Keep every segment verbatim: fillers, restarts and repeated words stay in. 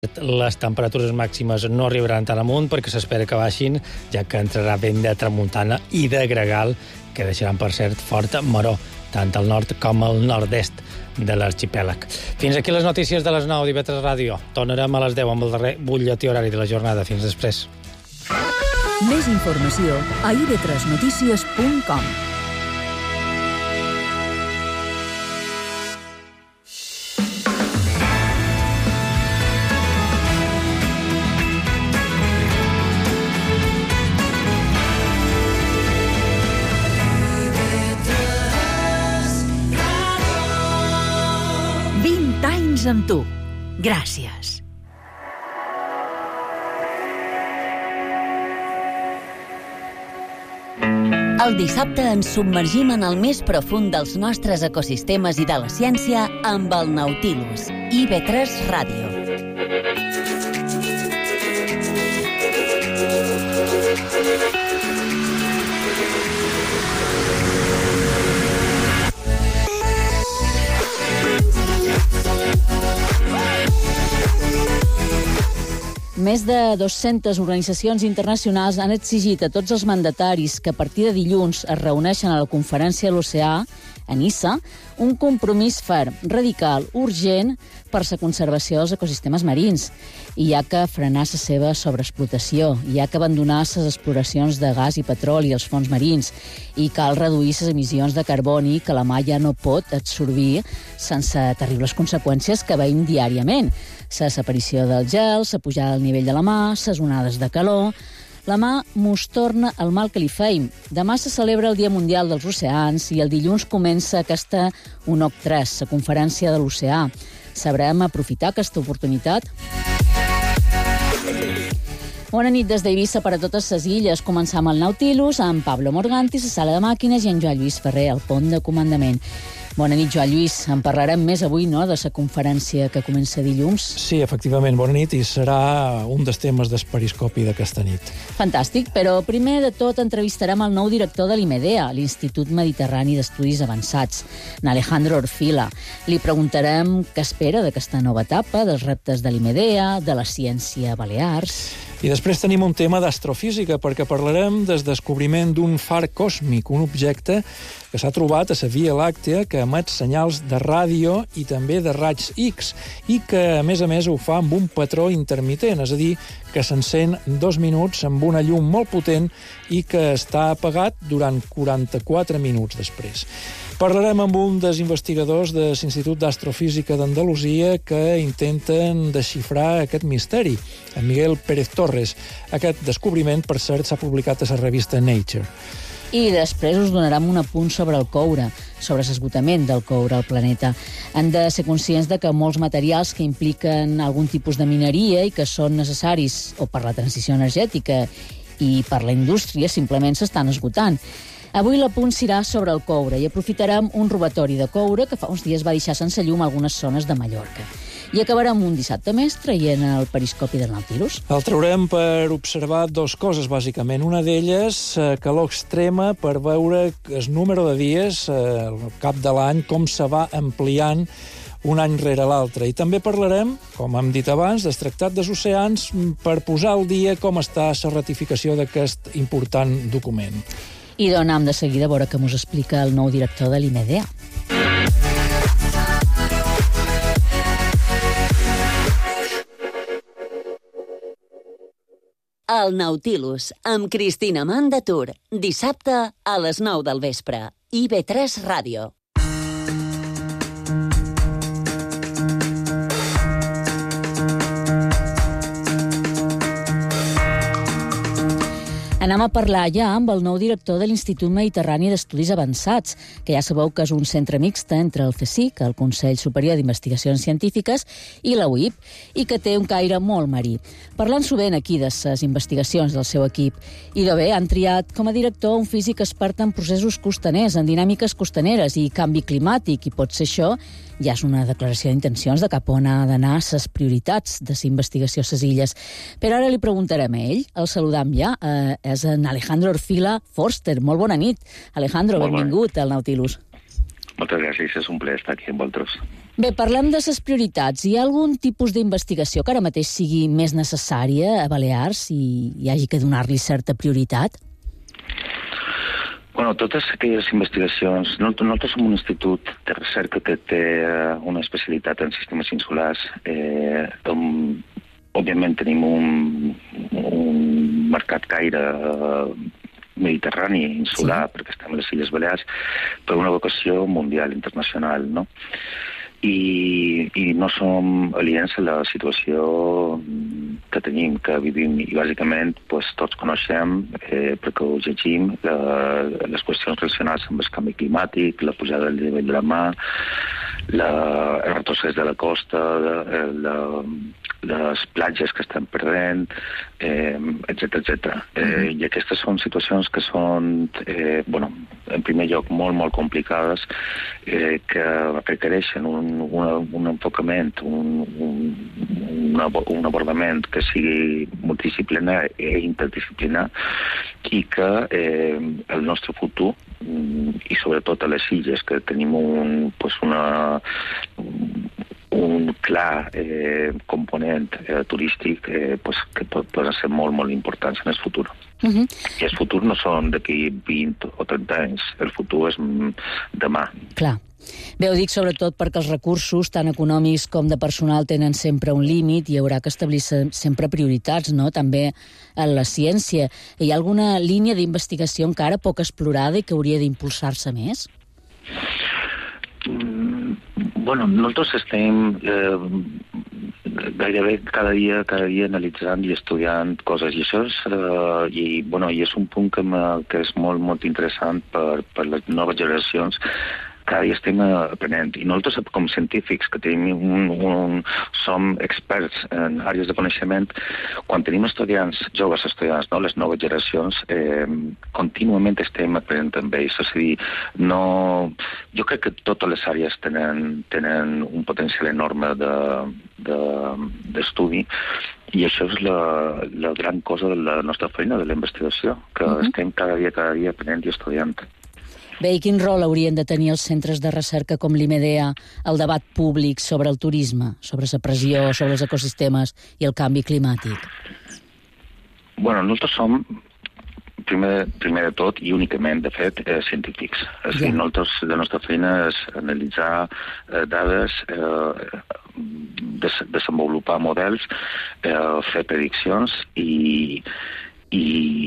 Les temperatures màximes no arribaran tan amunt perquè s'espera que baixin, ja que entrarà vent de tramuntana i de gregal, que deixaran, per cert, forta maror, tant al nord com al nord-est de l'arxipèlag. Fins aquí les notícies de les nou d'I V tres Ràdio. Tornarem a les deu amb el darrer butlletí horari de la jornada. Fins després. Més informació a i ve tres notícies punt com. vint anys amb tu. Gràcies. El dissabte ens submergim en el més profund dels nostres ecosistemes i de la ciència amb el Nautilus. I ve tres Ràdio. Més de dues-centes organitzacions internacionals han exigit a tots els mandataris que a partir de dilluns es reuneixen a la Conferència de l'Oceà, a Niça, un compromís ferm, radical, urgent per la conservació dels ecosistemes marins. Hi ha que frenar la seva sobreexplotació, hi ha que abandonar les exploracions de gas i petroli als fons marins i cal reduir les emissions de carboni que la mar ja no pot absorbir sense terribles conseqüències que veiem diàriament. La desaparició del gel, la pujada del nivell de la mar, les onades de calor... La mar mos torna el mal que li feim. Demà se celebra el Dia Mundial dels Oceans i el dilluns comença aquesta U N O C tres, la Conferència de l'Oceà. Sabrem aprofitar aquesta oportunitat? Bona nit des d'Eivissa per a totes les illes. Començam el Nautilus amb Pablo Morganti, la sala de màquines, i en Joan Lluís Ferrer, al pont de comandament. Bona nit, Joan Lluís. En parlarem més avui, no?, de la conferència que comença dilluns. Sí, efectivament, bona nit, i serà un dels temes del periscopi d'aquesta nit. Fantàstic, però primer de tot entrevistarem el nou director de l'IMEDEA, l'Institut Mediterrani d'Estudis Avançats, Alejandro Orfila. Li preguntarem què espera d'aquesta nova etapa, dels reptes de l'IMEDEA, de la ciència balears... I després tenim un tema d'astrofísica, perquè parlarem del descobriment d'un far còsmic, un objecte que s'ha trobat a la Via Làctea, que emet senyals de ràdio i també de raigs X, i que, a més a més, ho fa amb un patró intermitent, és a dir, que s'encén dos minuts amb una llum molt potent i que està apagat durant quaranta-quatre minuts després. Parlarem amb un dels investigadors de l'Institut d'Astrofísica d'Andalusia que intenten desxifrar aquest misteri, en Miguel Pérez Torres. Aquest descobriment, per cert, s'ha publicat a la revista Nature. I després us donarem un apunt sobre el coure, sobre l'esgotament del coure al planeta. Han de ser conscients de que molts materials que impliquen algun tipus de mineria i que són necessaris o per la transició energètica i per la indústria simplement s'estan esgotant. Avui l'apunt serà sobre el coure i aprofitarem un robatori de coure que fa uns dies va deixar sense llum algunes zones de Mallorca. I acabarem un dissabte més traient el periscopi del Nautilus. El traurem per observar dues coses, bàsicament. Una d'elles, calor extrema, per veure el número de dies, al cap de l'any, com se va ampliant un any rere l'altre. I també parlarem, com hem dit abans, del Tractat dels Oceans per posar al dia com està la ratificació d'aquest important document. I donam de seguida a veure què mos explica el nou director de l'IMEDEA. El Nautilus, amb Cristina Mandatur, dissabte a les nou del vespre. I ve tres Ràdio. Anem a parlar ja amb el nou director de l'Institut Mediterrani d'Estudis Avançats, que ja sabeu que és un centre mixte entre el CSIC, el Consell Superior d'Investigacions Científiques, i la U I P, i que té un caire molt marí. Parlant sovint aquí de les investigacions del seu equip, i de bé han triat com a director un físic expert en processos costaners, en dinàmiques costaneres i canvi climàtic, i potser això ja és una declaració d'intencions de cap on ha d'anar les prioritats de la investigació a les illes. Però ara li preguntarem a ell, el saludam ja, eh, és en Alejandro Orfila Forster. Molt bona nit. Alejandro, molt benvingut al Nautilus. Moltes gràcies, és un plaer estar aquí amb vosaltres. Bé, parlem de les prioritats. Hi ha algun tipus d'investigació que ara mateix sigui més necessària a Balears i hi hagi que donar-li certa prioritat? Bueno, totes aquelles investigacions... Nosaltres som un institut de recerca que té una especialitat en sistemes insulars. Eh, on, òbviament tenim un, un mercat gaire eh, mediterrani, insular, sí. Perquè estem a les Illes Balears, per una vocació mundial, internacional, no? I, i no som aliens a la situació que tenim, que vivim, i bàsicament pues, tots coneixem, eh, perquè ho llegim, la, les qüestions relacionades amb el canvi climàtic, la pujada del nivell de la mar, la, el retrocés de la costa, la, la, les platges que estan perdent, eh, etcètera, etcètera. Eh, I aquestes són situacions que són, eh, bueno, en primer lloc, molt, molt complicades, eh, que requereixen un, una, un enfocament, un, un, un abordament que sigui multidisciplinar i interdisciplinar i que eh, el nostre futur, i sobretot a les illes, que tenim un, pues una, un clar eh, component eh, turístic eh, pues, que pot, pot ser molt, molt important en el futur. Uh-huh. I el futur no són d'aquí vint o trenta anys, el futur és demà. Clar. Bé, ho dic sobretot perquè els recursos, tant econòmics com de personal, tenen sempre un límit i hi haurà que establir sempre prioritats, no? També en la ciència. Hi ha alguna línia d'investigació encara poc explorada i que hauria d'impulsar-se més? Mm, bueno, nosaltres estem eh, gairebé cada dia, cada dia analitzant i estudiant coses, i això és, eh, i, bueno, i és un punt que, que és molt, molt interessant per, per les noves generacions. Cada dia estem aprenent. I nosaltres, com científics, que tenim un, un, som experts en àrees de coneixement, quan tenim estudiants, joves estudiants, no, les noves generacions, eh, contínuament estem aprenent amb ells. És a dir, no... jo crec que totes les àrees tenen, tenen un potencial enorme de, de, d'estudi, i això és la, la gran cosa de la nostra feina, de la investigació, que uh-huh. estem cada dia, cada dia aprenent i estudiant. Bé, i quin rol haurien de tenir els centres de recerca com l'IMEDEA al debat públic sobre el turisme, sobre la pressió, sobre els ecosistemes i el canvi climàtic? Bueno, nosaltres som, primer, primer de tot, i únicament, de fet, eh, científics. És ja. dir, nosaltres, la nostra feina és analitzar eh, dades, eh, des, desenvolupar models, eh, fer prediccions i... i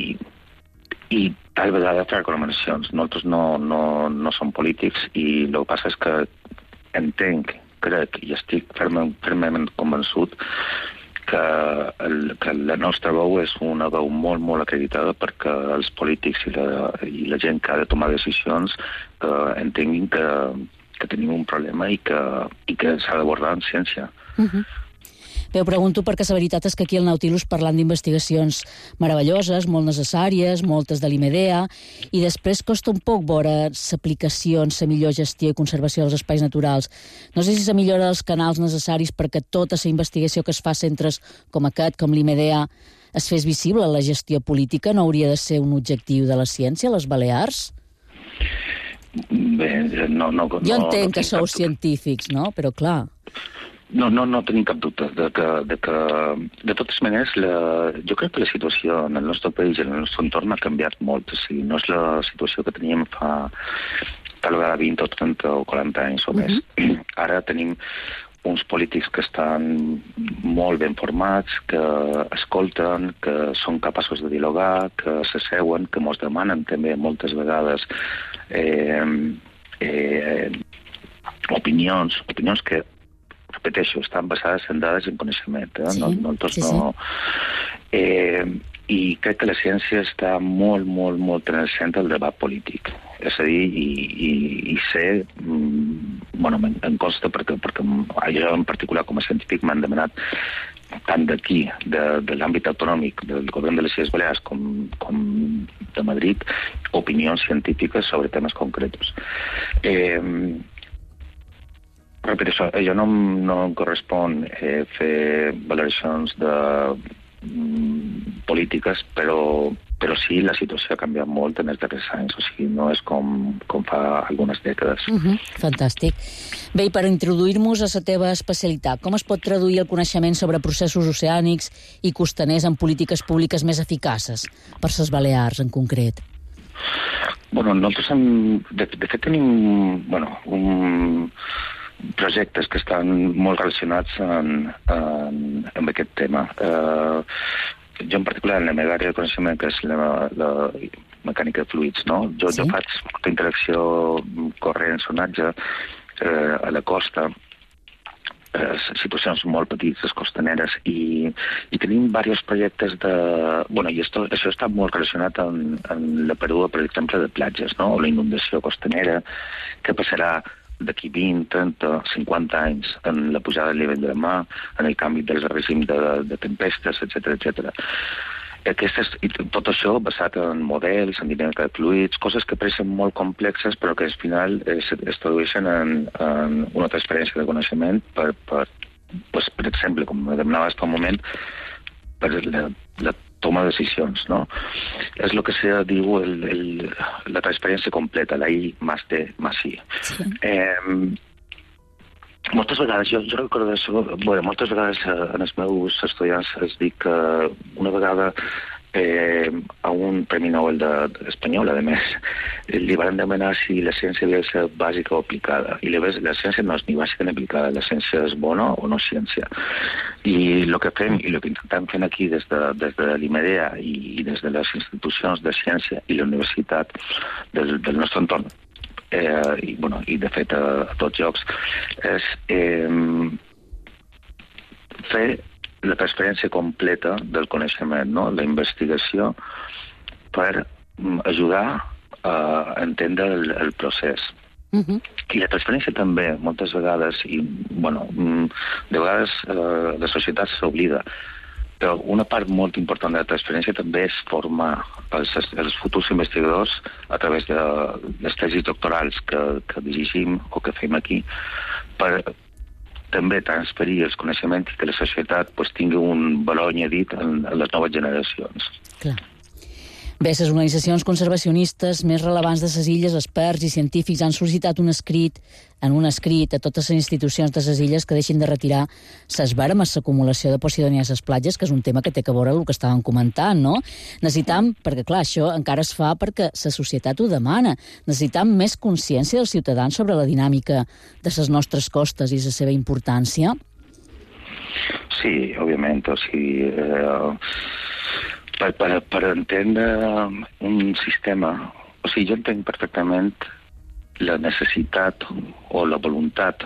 i tal vegada fer recomanacions. Nosaltres no, no, no som polítics i el que passa és que entenc, crec i estic fermament, fermament convençut que, el, que la nostra veu és una veu molt, molt acreditada perquè els polítics i la, i la gent que ha de tomar decisions eh, entenguin que, que tenim un problema i que, i que s'ha d'abordar en ciència. Uh-huh. Bé, ho pregunto perquè la veritat és que aquí al Nautilus parlant d'investigacions meravelloses, molt necessàries, moltes de l'IMEDEA, i després costa un poc veure l'aplicació, la millor gestió i conservació dels espais naturals. No sé si la millora dels canals necessaris perquè tota la investigació que es fa a centres com aquest, com l'IMEDEA, es fes visible. La gestió política no hauria de ser un objectiu de la ciència, a les Balears? Bé, no... no jo no, entenc no que sou científics, no? Però clar... No, no, no tenim cap dubte de que, de que de totes maneres, la, jo crec que la situació en el nostre país i en el nostre entorn ha canviat molt. O sigui, no és la situació que teníem fa tal vegada vint o trenta o quaranta anys o més. Uh-huh. Ara tenim uns polítics que estan molt ben formats, que escolten, que són capaços de dialogar, que s'asseuen, que mos demanen també moltes vegades eh, eh, opinions, opinions que repeteixo, estan basades en dades i en coneixement. Eh? Sí, no, nosaltres sí, sí. no... Eh, I crec que la ciència està molt, molt, molt en el centre del debat polític. És a dir, i, i, i sé... Bueno, em consta perquè, perquè jo en particular com a científic m'han demanat tant d'aquí, de, de l'àmbit autonòmic del govern de les Illes Balears com, com de Madrid, opinions científiques sobre temes concrets. Eh, Repeteixo, jo no, no em correspon eh, fer valoracions de mm, polítiques, però, però sí, la situació ha canviat molt en els darrers anys, o sigui, no és com, com fa algunes dècades. Uh-huh. Fantàstic. Bé, i per introduir-nos a la teva especialitat, com es pot traduir el coneixement sobre processos oceànics i costaners en polítiques públiques més eficaces, per les Balears en concret? Bueno, nosaltres hem, de, de fet tenim bueno, un, projectes que estan molt relacionats en, en, amb aquest tema. Uh, jo en particular, en la meva àrea de coneixement, que és la, la mecànica de fluids, no? Jo, sí. jo faig molta interacció corrent, sonatge eh, a la costa, eh, situacions molt petites, costaneres, i, i tenim diversos projectes de... Bueno, i esto, això està molt relacionat en, en la pèrdua, per exemple, de platges, no? O la inundació costanera, que passarà d'aquí vint, trenta, cinquanta anys en la pujada del nivell de la mar, en el canvi del règim de, de tempestes, etcètera, etcètera. Aquestes, i tot això basat en models, en dinàmica de fluids, coses que pareixen molt complexes però que al final es, es tradueixen en, en una transferència de coneixement per, per, pues, per exemple, com me demanaves fa un moment, per la, la toma de decisions, no? És el que se diu el, el, la transferència completa, la I més D més I. Sí. Eh, moltes vegades, jo, jo recordo això, bueno, moltes vegades en els meus estudiants els dic que una vegada eh, a un Premi Nobel de, de espanyol, a més, li van demanar si la ciència havia de ser bàsica o aplicada. I la, la ciència no és ni bàsica ni aplicada, la ciència és bona o no ciència. I el que fem, i el que intentem fer aquí des de, des de l'IMEDEA i, i des de les institucions de ciència i la universitat del, del nostre entorn, eh, i, bueno, i de fet a, a tots llocs, és eh, fer la transferència completa del coneixement, no? La investigació per ajudar a entendre el, el procés. Uh-huh. I la transferència també, moltes vegades, i bueno, de vegades eh, la societat s'oblida, però una part molt important de la transferència també és formar els, els futurs investigadors a través de les tesis doctorals que, que dirigim o que fem aquí, per també transferir els coneixements i que la societat pues, tingui un valor añadit en, en les noves generacions. Clar. Bé, les organitzacions conservacionistes més rellevants de les illes, experts i científics han sol·licitat un escrit, en un escrit a totes les institucions de les illes que deixin de retirar les vermes, l'acumulació de Posidònia a les platges, que és un tema que té que veure amb el que estàvem comentant, no? Necessitam, perquè clar, això encara es fa perquè la societat ho demana, necessitam més consciència dels ciutadans sobre la dinàmica de les nostres costes i la seva importància? Sí, òbviament, o sigui... Eh... Per, per, per entendre un sistema... O sigui, jo entenc perfectament la necessitat o la voluntat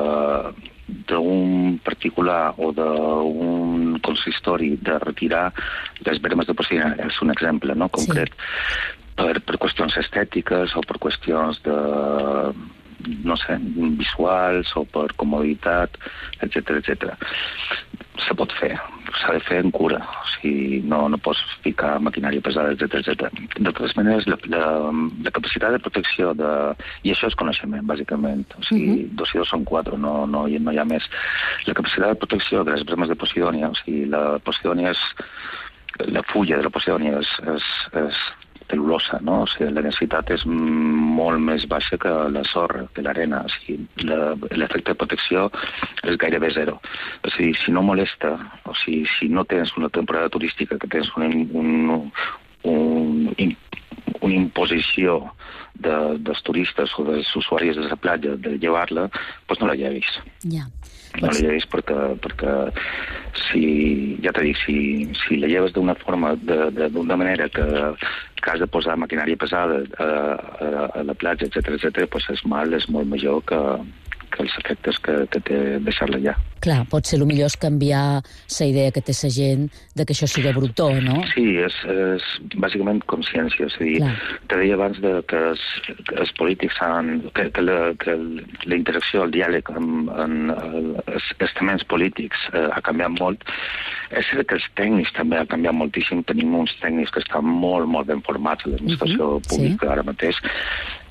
d'un particular o d'un consistori de retirar les vermes de Posidònia. És un exemple, no?, concret. Sí. Per, per qüestions estètiques o per qüestions de... no sé, visuals o per comoditat, etcètera, etcètera. Se pot fer, s'ha de fer en cura, o sigui, no, no pots ficar maquinària pesada, etcètera, etcètera. De totes maneres, la, la, la capacitat de protecció de... I això és coneixement, bàsicament. O sigui, uh-huh. dos i dos són quatre, no, no, no hi ha més. La capacitat de protecció de les vermes de Posidònia, o sigui, la Posidònia és... La fulla de la Posidònia és... és, és tel·lulosa, no? O sigui, la densitat és molt més baixa que la sorra, que l'arena. O sigui, l'efecte de protecció és gairebé zero. O sigui, si no molesta, o sigui, si no tens una temporada turística, que tens un, un, un, una imposició de, dels turistes o dels usuaris de la platja de llevar-la, doncs no la llevis. Ja. No la llevis perquè, perquè si, ja t'he dit, si, si la lleves d'una forma, d'una manera que, que has de posar maquinària pesada a, a, a la platja, etcètera, etcètera, doncs el mal és molt major que, que els efectes que, que té deixar-la allà. Clar, pot ser el millor és canviar la idea que té la gent de que això sigui brutó, no? Sí, és, és bàsicament consciència. És a dir, te deia abans de que els, que els polítics han... que, que, la, que la interacció, el diàleg amb, amb els estaments polítics eh, ha canviat molt. És cert que els tècnics també ha canviat moltíssim. Tenim uns tècnics que estan molt, molt ben formats a l'administració uh-huh, pública sí. ara mateix.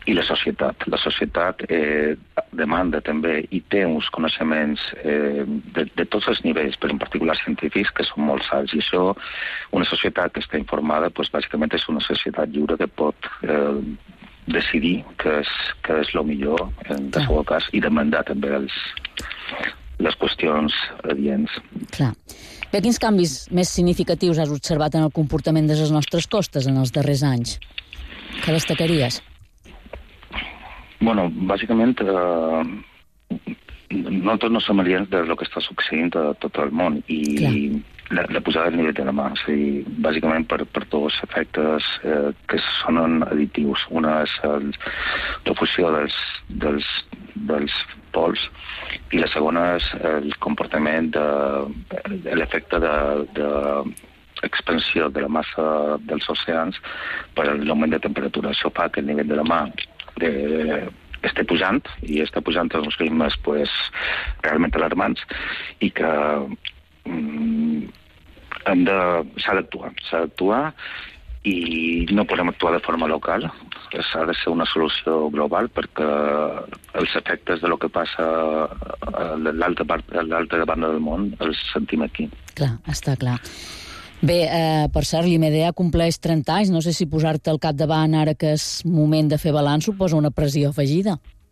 i la societat. La societat eh, demanda també i té uns coneixements eh, de, de tots els nivells, però en particular científics, que són molt alts. I això, una societat que està informada, doncs, bàsicament és una societat lliure que pot eh, decidir què és, què és el millor en qualsevol cas i demandar també els, les qüestions adients. Clar. Bé, quins canvis més significatius has observat en el comportament de les nostres costes en els darrers anys? Què destacaries? Bueno, bàsicament, eh, nosaltres no som aliens del que està succeint a tot el món i la, la posada del nivell de la mà, o sigui, bàsicament per, per dos efectes eh, que sonen additius. Una és el, la fusió dels, dels, dels pols i la segona és el comportament de, de l'efecte de, de expansió de la massa dels oceans per l'augment de temperatura. Això fa que el nivell de la mà de, esté pujant i està pujant a uns ritmes pues, realment alarmants i que mm, hem de, s'ha d'actuar. S'ha d'actuar i no podem actuar de forma local. S'ha de ser una solució global perquè els efectes de lo que passa a l'altra part, a l'altra banda del món els sentim aquí. Clar, està clar. Bé, eh, per cert, l'I M D A compleix trenta anys. No sé si posar-te al capdavant ara que és moment de fer balanç suposa una pressió afegida.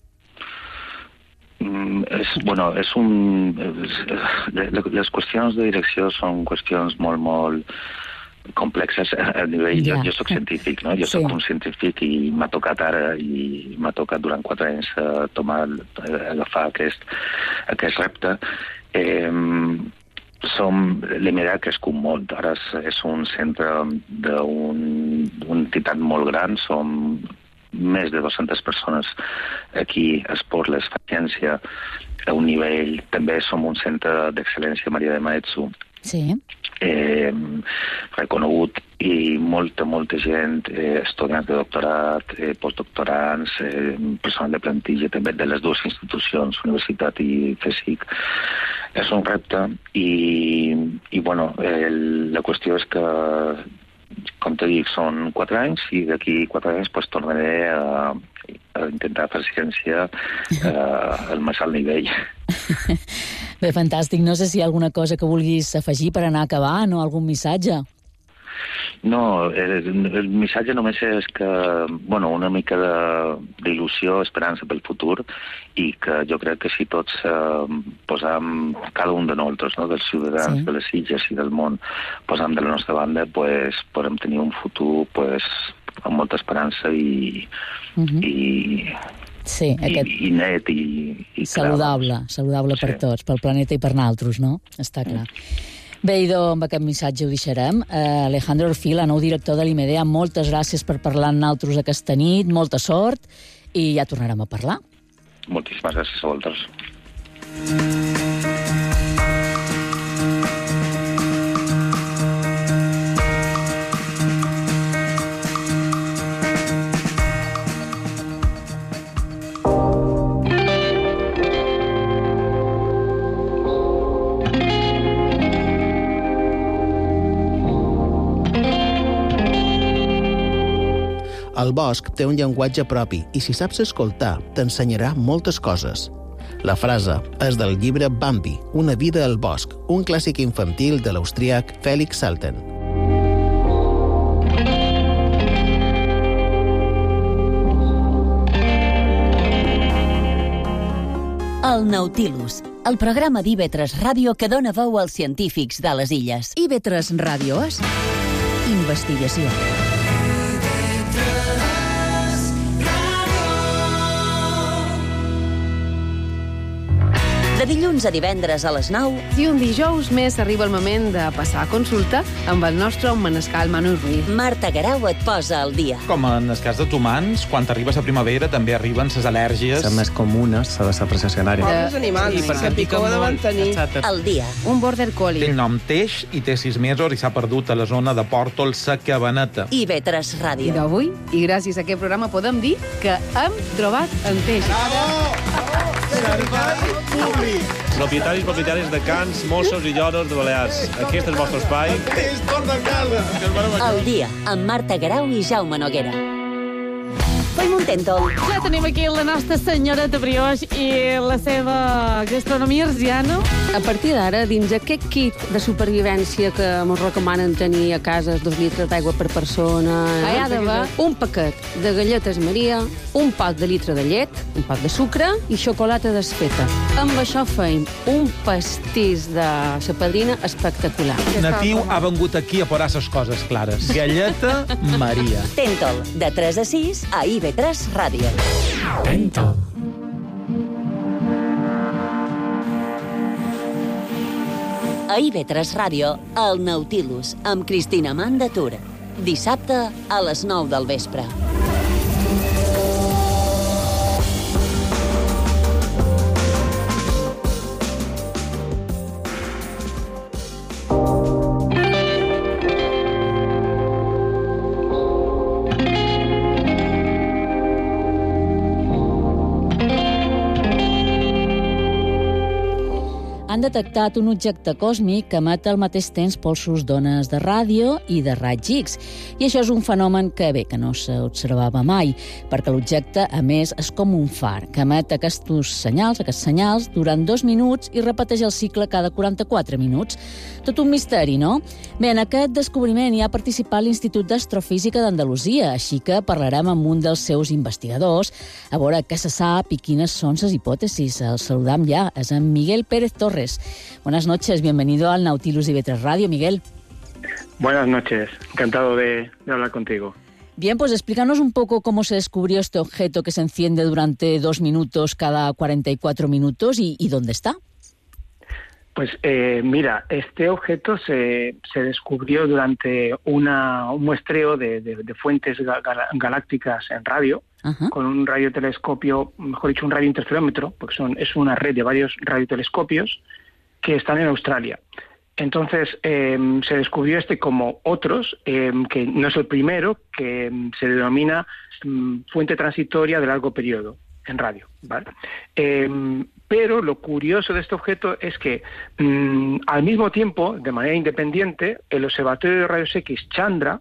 Mm, és, bueno, és un... És, les qüestions de direcció són qüestions molt, molt complexes a nivell... Ja. Jo, jo soc científic, no? Jo sí. soc un científic i m'ha tocat ara i m'ha tocat durant quatre anys a tomar, a agafar aquest, aquest repte. Eh, som l'I M D A que es com molt. Ara és, és un centre d'una entitat molt gran. Som més de dues-centes persones aquí a Sportless fa ciència a un nivell. També som un centre d'excel·lència Maria de Maeztu. Sí. Eh, reconegut i molta, molta gent, eh, estudiants de doctorat, eh, postdoctorants, eh, personal de plantilla també de les dues institucions, Universitat i CSIC. És un repte i, i bueno, eh, la qüestió és que, com te dic, són quatre anys i d'aquí quatre anys pues, tornaré a, a intentar fer ciència eh, al més alt nivell. Bé, fantàstic. No sé si hi ha alguna cosa que vulguis afegir per anar acabant o algun missatge. No, el, el missatge només és que, bueno, una mica d'il·lusió, esperança pel futur i que jo crec que si tots eh, posam, cada un de nosaltres, no, dels ciutadans, sí. de les illes i del món, posam de la nostra banda, pues, podem tenir un futur pues, amb molta esperança i... Uh-huh. i Sí, aquest... I, i net i, i saludable, clar, saludable sí. per tots, pel planeta i per naltros, no? Està clar. Mm. Bé, idò, amb aquest missatge ho deixarem. Uh, Alejandro Orfila, nou director de l'I M D A, moltes gràcies per parlar amb naltros aquesta nit, molta sort, i ja tornarem a parlar. Moltíssimes gràcies a vosaltres. El bosc té un llenguatge propi i si saps escoltar, t'ensenyarà moltes coses. La frase és del llibre Bambi, una vida al bosc, un clàssic infantil de l'austríac Felix Salten. El Nautilus, el programa d'I V tres Ràdio que dona veu als científics de les illes. I V tres Ràdio és investigació. De dilluns a divendres a les nou. I un dijous més arriba el moment de passar a consulta amb el nostre manescal Manu Ruiz. Marta Guerau et posa al dia. Com en el cas dels humans, quan arribes a primavera també arriben les al·lèrgies. Les més comunes, la de la precessionària. Els animals, que picor de mantenir. Al dia. Un border collie. Té el nom Teix i té sis mesos i s'ha perdut a la zona de Pòrtol, sa Cabaneta. I V tres Ràdio. I d'avui, i gràcies a aquest programa, podem dir que hem trobat en Teix. Bravo! Servei públic! Propietaris i propietaris de cans, mossos i lloros de Balears. Aquí és el vostre espai. Al dia, amb Marta Guerau i Jaume Noguera. Fem un tèntol. Ja tenim aquí la nostra senyoreta brioix i la seva gastronomia arsiana. A partir d'ara, dins aquest kit de supervivència que ens recomanen tenir a casa, dos litres d'aigua per persona, hi ha d'haver un paquet de galletes Maria, un pot de litre de llet, un pot de sucre i xocolata desfeta. Amb això feim un pastís de la padrina espectacular. Natiu ha vengut aquí a posar les coses clares. Galleta Maria. Tèntol, de tres a sis a I V tres Ràdio. Tèntol. A I V tres Ràdio, el Nautilus, amb Cristina Amanda Tur. Dissabte a les nou del vespre. Han detectat un objecte còsmic que emet al mateix temps polsos d'ones de ràdio i de raigs X. I això és un fenomen que, bé, que no s'observava mai, perquè l'objecte, a més, és com un far, que emet aquests senyals, aquests senyals, durant dos minuts i repeteix el cicle cada quaranta-quatre minuts. Tot un misteri, no? Bé, en aquest descobriment hi ha participat l'Institut d'Astrofísica d'Andalusia, així que parlarem amb un dels seus investigadors a veure què se sap i quines són les hipòtesis. El saludam ja, és en Miguel Pérez Torres. Buenas noches, bienvenido al Nautilus I V tres Radio, Miguel. Buenas noches, encantado de, de hablar contigo. Bien, pues explícanos un poco cómo se descubrió este objeto que se enciende durante dos minutos cada cuarenta y cuatro minutos y, y dónde está. Pues eh, mira, este objeto se, se descubrió durante una, un muestreo de, de, de fuentes gal, galácticas en radio, Ajá. con un radiotelescopio, mejor dicho, un radiointerferómetro, porque son, es una red de varios radiotelescopios que están en Australia. Entonces, eh, se descubrió este como otros, eh, que no es el primero, que se denomina um, fuente transitoria de largo periodo en radio, ¿vale? Eh, pero lo curioso de este objeto es que mmm, al mismo tiempo, de manera independiente, el Observatorio de Rayos X Chandra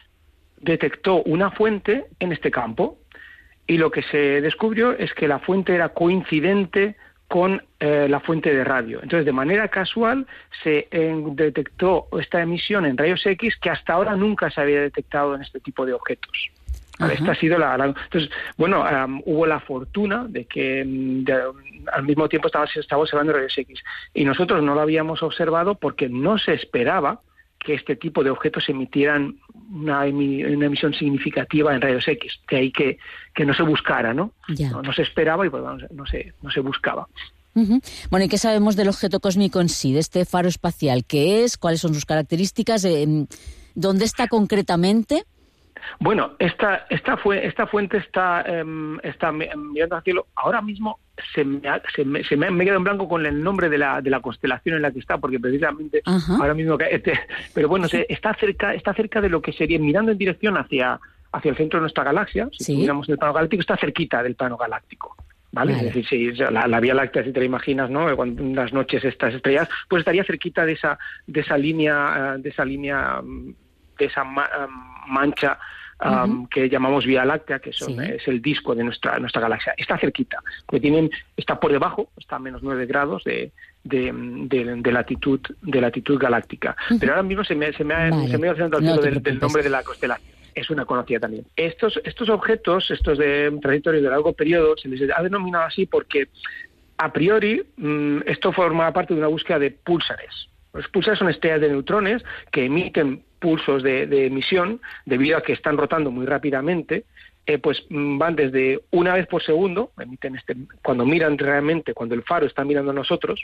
detectó una fuente en este campo y lo que se descubrió es que la fuente era coincidente con eh, la fuente de radio. Entonces, de manera casual, se eh, detectó esta emisión en rayos X que hasta ahora nunca se había detectado en este tipo de objetos. Vale, esta ha sido la, la... Entonces, bueno, um, hubo la fortuna de que de, al mismo tiempo estaba, estaba observando rayos X. Y nosotros no lo habíamos observado porque no se esperaba que este tipo de objetos emitieran una, emi, una emisión significativa en rayos X. De ahí que, que no se buscara, ¿no? No, no se esperaba y pues, bueno, no, se, no se buscaba. Uh-huh. Bueno, ¿y qué sabemos del objeto cósmico en sí, de este faro espacial? ¿Qué es? ¿Cuáles son sus características? Eh, ¿Dónde está concretamente? Bueno, esta esta fue esta fuente está eh, está mirando al cielo. Ahora mismo se me ha, se me, se me, me quedado en blanco con el nombre de la de la constelación en la que está, porque precisamente uh-huh. ahora mismo que este, pero bueno, se, está cerca está cerca de lo que sería, mirando en dirección hacia hacia el centro de nuestra galaxia. Si ¿Sí? miramos el plano galáctico, está cerquita del plano galáctico. ¿Vale? Vale. Es decir, si la, la Vía Láctea, si te la imaginas, ¿no? Cuando las noches estas estrellas, pues estaría cerquita de esa de esa línea de esa línea de esa ma, mancha um, uh-huh. que llamamos Vía Láctea, que son, sí. es el disco de nuestra nuestra galaxia. Está cerquita, porque tienen está por debajo, está a menos nueve grados de de, de, de latitud de latitud galáctica. Uh-huh. Pero ahora mismo se me se me ha vale. se me ha ido no del, del nombre de la constelación. Es una conocida también. Estos estos objetos, estos de trayectorias de largo periodo, se les ha denominado así porque a priori mmm, esto forma parte de una búsqueda de púlsares. Los púlsares son estrellas de neutrones que emiten pulsos de, de emisión debido a que están rotando muy rápidamente. Eh, pues van desde una vez por segundo, emiten este, cuando miran realmente, cuando el faro está mirando a nosotros,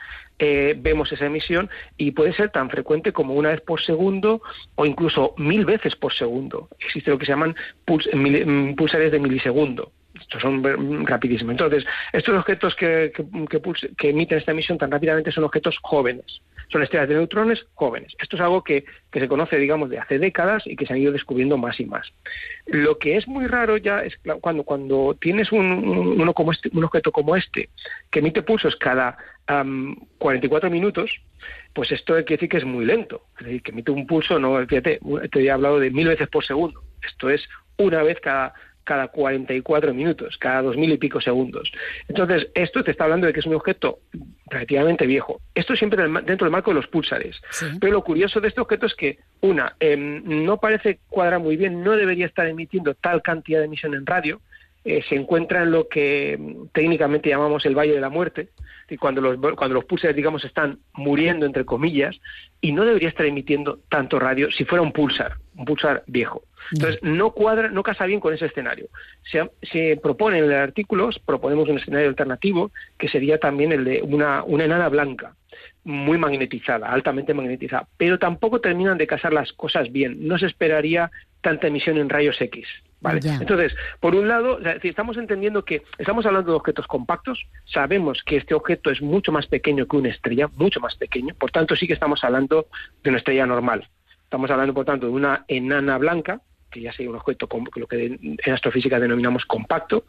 eh, vemos esa emisión y puede ser tan frecuente como una vez por segundo o incluso mil veces por segundo. Existe lo que se llaman puls, mil, pulsares de milisegundo. Estos son rapidísimos. Entonces, estos objetos que, que, que, pulse, que emiten esta emisión tan rápidamente son objetos jóvenes. Son estrellas de neutrones jóvenes. Esto es algo que, que se conoce, digamos, de hace décadas y que se han ido descubriendo más y más. Lo que es muy raro ya es cuando, cuando tienes un, uno como este, un objeto como este, que emite pulsos cada um, cuarenta y cuatro minutos, pues esto quiere decir que es muy lento. Es decir, que emite un pulso, no, fíjate, te he hablado de mil veces por segundo. Esto es una vez cada cada cuarenta y cuatro minutos, cada dos mil y pico segundos. Entonces, esto te está hablando de que es un objeto relativamente viejo. Esto siempre dentro del marco de los púlsares. Sí. Pero lo curioso de este objeto es que, una, eh, no parece cuadrar muy bien, no debería estar emitiendo tal cantidad de emisión en radio. Eh, se encuentra en lo que técnicamente llamamos el Valle de la Muerte, y cuando los, cuando los púlsares, digamos, están muriendo, entre comillas, y no debería estar emitiendo tanto radio si fuera un púlsar, un púlsar viejo. Entonces, no cuadra, no casa bien con ese escenario. Se, se propone en el artículo, proponemos un escenario alternativo, que sería también el de una, una enana blanca, muy magnetizada, altamente magnetizada, pero tampoco terminan de casar las cosas bien. No se esperaría tanta emisión en rayos X. ¿Vale? Yeah. Entonces, por un lado, o sea, si estamos entendiendo que estamos hablando de objetos compactos, sabemos que este objeto es mucho más pequeño que una estrella, mucho más pequeño, por tanto sí que estamos hablando de una estrella normal. Estamos hablando, por tanto, de una enana blanca, que ya sería un objeto con lo que en astrofísica denominamos compacto,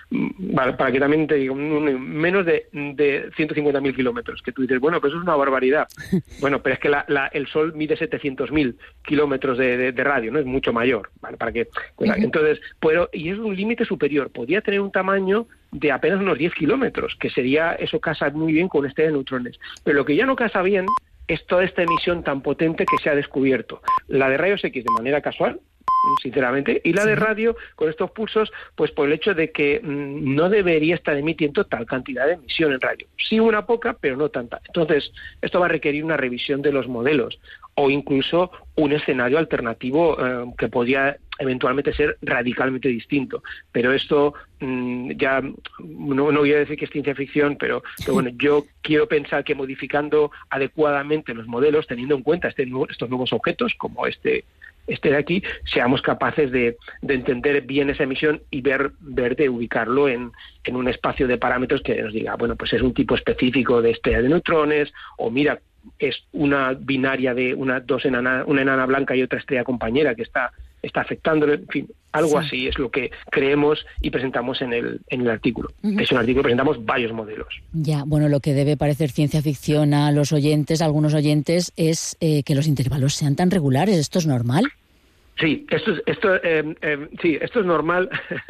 vale, para que también te diga, menos de, de ciento cincuenta mil kilómetros, que tú dices, bueno, pues eso es una barbaridad. Bueno, pero es que la, la, el Sol mide setecientos mil kilómetros de, de, de radio, ¿no? Es mucho mayor, ¿vale? Para que, pues, uh-huh. Entonces, pero, y es un límite superior, podría tener un tamaño de apenas unos diez kilómetros, que sería, eso casa muy bien con una estrella de neutrones. Pero lo que ya no casa bien es toda esta emisión tan potente que se ha descubierto. La de rayos X de manera casual, sinceramente, y la sí. de radio con estos pulsos, pues por el hecho de que mmm, no debería estar emitiendo tal cantidad de emisión en radio. Sí una poca, pero no tanta. Entonces, esto va a requerir una revisión de los modelos o incluso un escenario alternativo eh, que podría eventualmente ser radicalmente distinto. Pero esto mmm, ya, no, no voy a decir que es ciencia ficción, pero, pero bueno, yo quiero pensar que modificando adecuadamente los modelos, teniendo en cuenta este, estos nuevos objetos, como este este de aquí, seamos capaces de, de entender bien esa emisión y ver, ver de ubicarlo en, en un espacio de parámetros que nos diga, bueno, pues es un tipo específico de estrella de neutrones, o mira, es una binaria de una dos enana, una enana blanca y otra estrella compañera que está, está afectándole, en fin, algo sí. así es lo que creemos y presentamos en el, en el artículo. Uh-huh. Es un artículo, presentamos varios modelos. Ya, bueno, lo que debe parecer ciencia ficción a los oyentes, a algunos oyentes, es eh, que los intervalos sean tan regulares. ¿Esto es normal? Sí, esto es, esto, eh, eh, sí, esto es normal.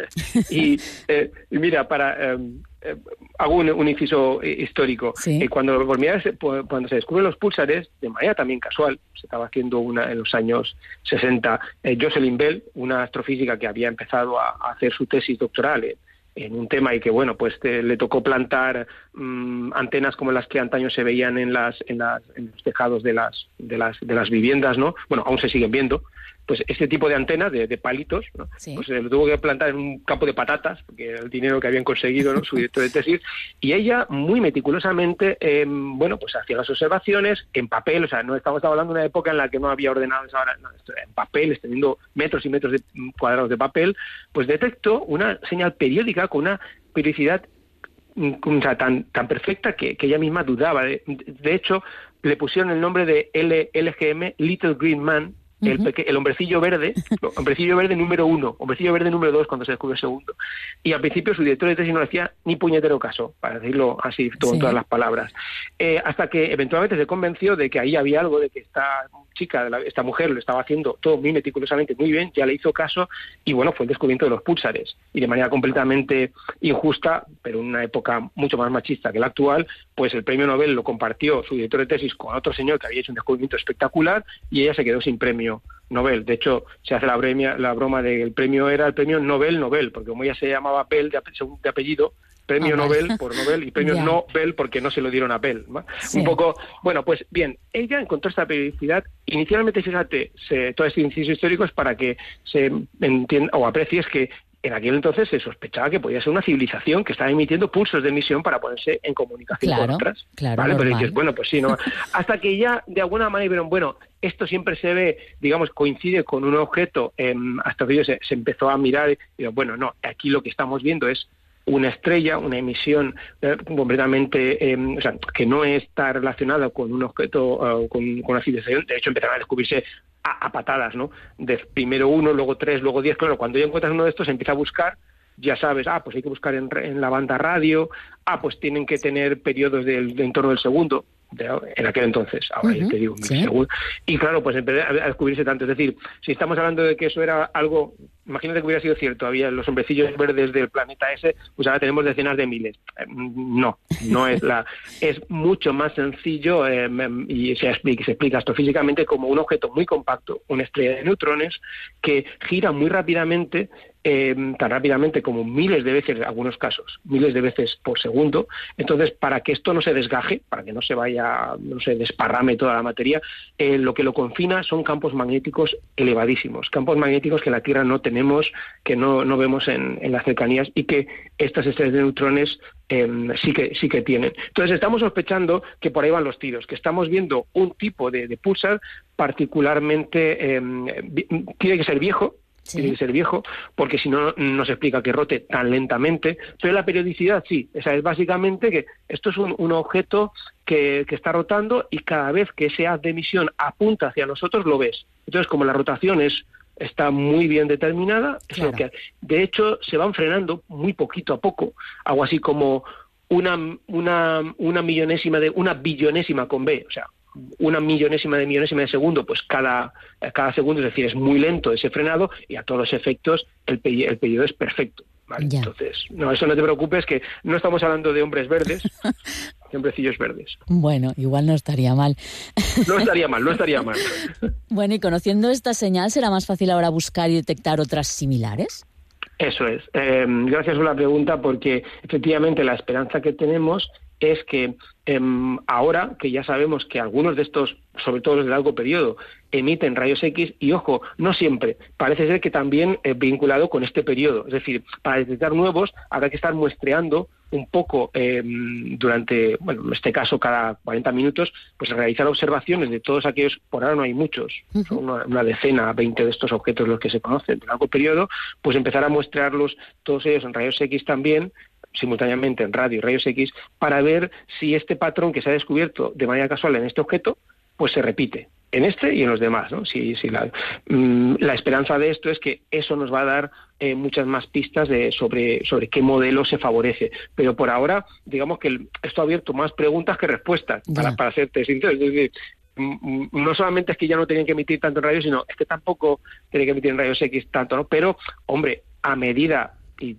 y eh, mira, para... Eh, Eh, hago un, un inciso histórico. Sí. Eh, cuando, por mirar, cuando se descubren los púlsares, de manera también casual, se estaba haciendo una en los años sesenta, eh, Jocelyn Bell, una astrofísica que había empezado a, a hacer su tesis doctoral en, en un tema y que, bueno, pues te, le tocó plantar mmm, antenas como las que antaño se veían en las en, las, en los tejados de las, de las de las viviendas, ¿no? Bueno, aún se siguen viendo. Pues este tipo de antenas, de, de palitos, ¿no? Sí. Pues se lo tuvo que plantar en un campo de patatas, porque era el dinero que habían conseguido, ¿no? Su director de tesis, y ella muy meticulosamente, eh, bueno, pues hacía las observaciones en papel, o sea, no estamos hablando de una época en la que no había ordenadores ahora, no, en papel, extendiendo metros y metros de cuadrados de papel, pues detectó una señal periódica con una periodicidad o sea, tan, tan perfecta que, que ella misma dudaba. De, de hecho, le pusieron el nombre de L G M, Little Green Man, El, peque- el hombrecillo verde, hombrecillo verde número uno, hombrecillo verde número dos cuando se descubrió el segundo. Y al principio su director de tesis no le hacía ni puñetero caso, para decirlo así, con sí. todas las palabras. Eh, hasta que eventualmente se convenció de que ahí había algo, de que esta chica, esta mujer lo estaba haciendo todo muy meticulosamente, muy bien, ya le hizo caso, y bueno, fue el descubrimiento de los púlsares. Y de manera completamente injusta, pero en una época mucho más machista que la actual, pues el premio Nobel lo compartió su director de tesis con otro señor que había hecho un descubrimiento espectacular, y ella se quedó sin premio Nobel. De hecho, se hace la, bremia, la broma de que el premio era el premio Nobel Nobel, porque como ella se llamaba Bell de, de apellido, premio oh, Nobel vale. por Nobel y premio yeah. Nobel porque no se lo dieron a Bell, ¿no? Sí. Un poco, bueno, pues bien, ella encontró esta periodicidad. Inicialmente, fíjate, se, todo este inciso histórico es para que se entienda o aprecies que en aquel entonces se sospechaba que podía ser una civilización que estaba emitiendo pulsos de emisión para ponerse en comunicación claro, con otras. Claro, ¿vale? Pero dices, bueno, pues sí, ¿no? Hasta que ya de alguna manera vieron, bueno, esto siempre se ve, digamos, coincide con un objeto, eh, hasta que se, se empezó a mirar y digo, bueno, no, aquí lo que estamos viendo es una estrella, una emisión eh, completamente, eh, o sea, que no está relacionada con un objeto, uh, con, con una civilización. De hecho, empezaron a descubrirse a, a patadas, ¿no? De primero uno, luego tres, luego diez. Claro, cuando ya encuentras uno de estos, se empieza a buscar, ya sabes, ah, pues hay que buscar en, en la banda radio, ah, pues tienen que tener periodos del, de en torno del segundo. de, en aquel entonces, ahora uh-huh. te digo, mil ¿Sí? segundos. Y claro, pues empezó a descubrirse tanto. Es decir, si estamos hablando de que eso era algo, imagínate que hubiera sido cierto, había los hombrecillos verdes del planeta ese, pues ahora tenemos decenas de miles. Eh, no, no es la... es mucho más sencillo eh, y se explica, se explica astrofísicamente como un objeto muy compacto, una estrella de neutrones que gira muy rápidamente, Eh, tan rápidamente como miles de veces, en algunos casos, miles de veces por segundo. Entonces, para que esto no se desgaje, para que no se vaya, no se desparrame toda la materia, eh, lo que lo confina son campos magnéticos elevadísimos, campos magnéticos que en la Tierra no tenemos, que no, no vemos en, en las cercanías y que estas estrellas de neutrones eh, sí que sí que tienen. Entonces, estamos sospechando que por ahí van los tiros, que estamos viendo un tipo de, de pulsar particularmente, eh, tiene que ser viejo, Sí. tiene que ser viejo, porque si no, no se explica que rote tan lentamente, pero la periodicidad sí, esa es básicamente que esto es un, un objeto que, que está rotando y cada vez que ese haz de emisión apunta hacia nosotros lo ves. Entonces, como la rotación es está muy bien determinada, claro. es lo que, de hecho se van frenando muy poquito a poco, algo así como una, una, una millonésima de, una billonésima con B, o sea, una millonésima de millonésima de segundo, pues cada, cada segundo, es decir, es muy lento ese frenado y a todos los efectos el, pe- el periodo es perfecto. ¿Vale? Entonces, no, eso no te preocupes, que no estamos hablando de hombres verdes, de hombrecillos verdes. Bueno, igual no estaría mal. No estaría mal, no estaría mal. Bueno, y conociendo esta señal, ¿será más fácil ahora buscar y detectar otras similares? Eso es. Eh, gracias por la pregunta, porque efectivamente la esperanza que tenemos es que eh, ahora que ya sabemos que algunos de estos, sobre todo los de largo periodo, emiten rayos X, y ojo, no siempre, parece ser que también eh, vinculado con este periodo. Es decir, para detectar nuevos habrá que estar muestreando un poco eh, durante, bueno, en este caso cada cuarenta minutos, pues realizar observaciones de todos aquellos, por ahora no hay muchos, uh-huh. son una, una decena, veinte de estos objetos los que se conocen de largo periodo, pues empezar a muestrearlos todos ellos en rayos X también, simultáneamente en radio y rayos X, para ver si este patrón que se ha descubierto de manera casual en este objeto, pues se repite en este y en los demás, ¿no? Si, si la, mmm, la esperanza de esto es que eso nos va a dar eh, muchas más pistas de sobre sobre qué modelo se favorece. Pero por ahora, digamos que el, esto ha abierto más preguntas que respuestas, yeah. para, para serte sincero. Es decir, no solamente es que ya no tenían que emitir tanto en radio, sino es que tampoco tienen que emitir en rayos X tanto, ¿no? Pero, hombre, a medida... y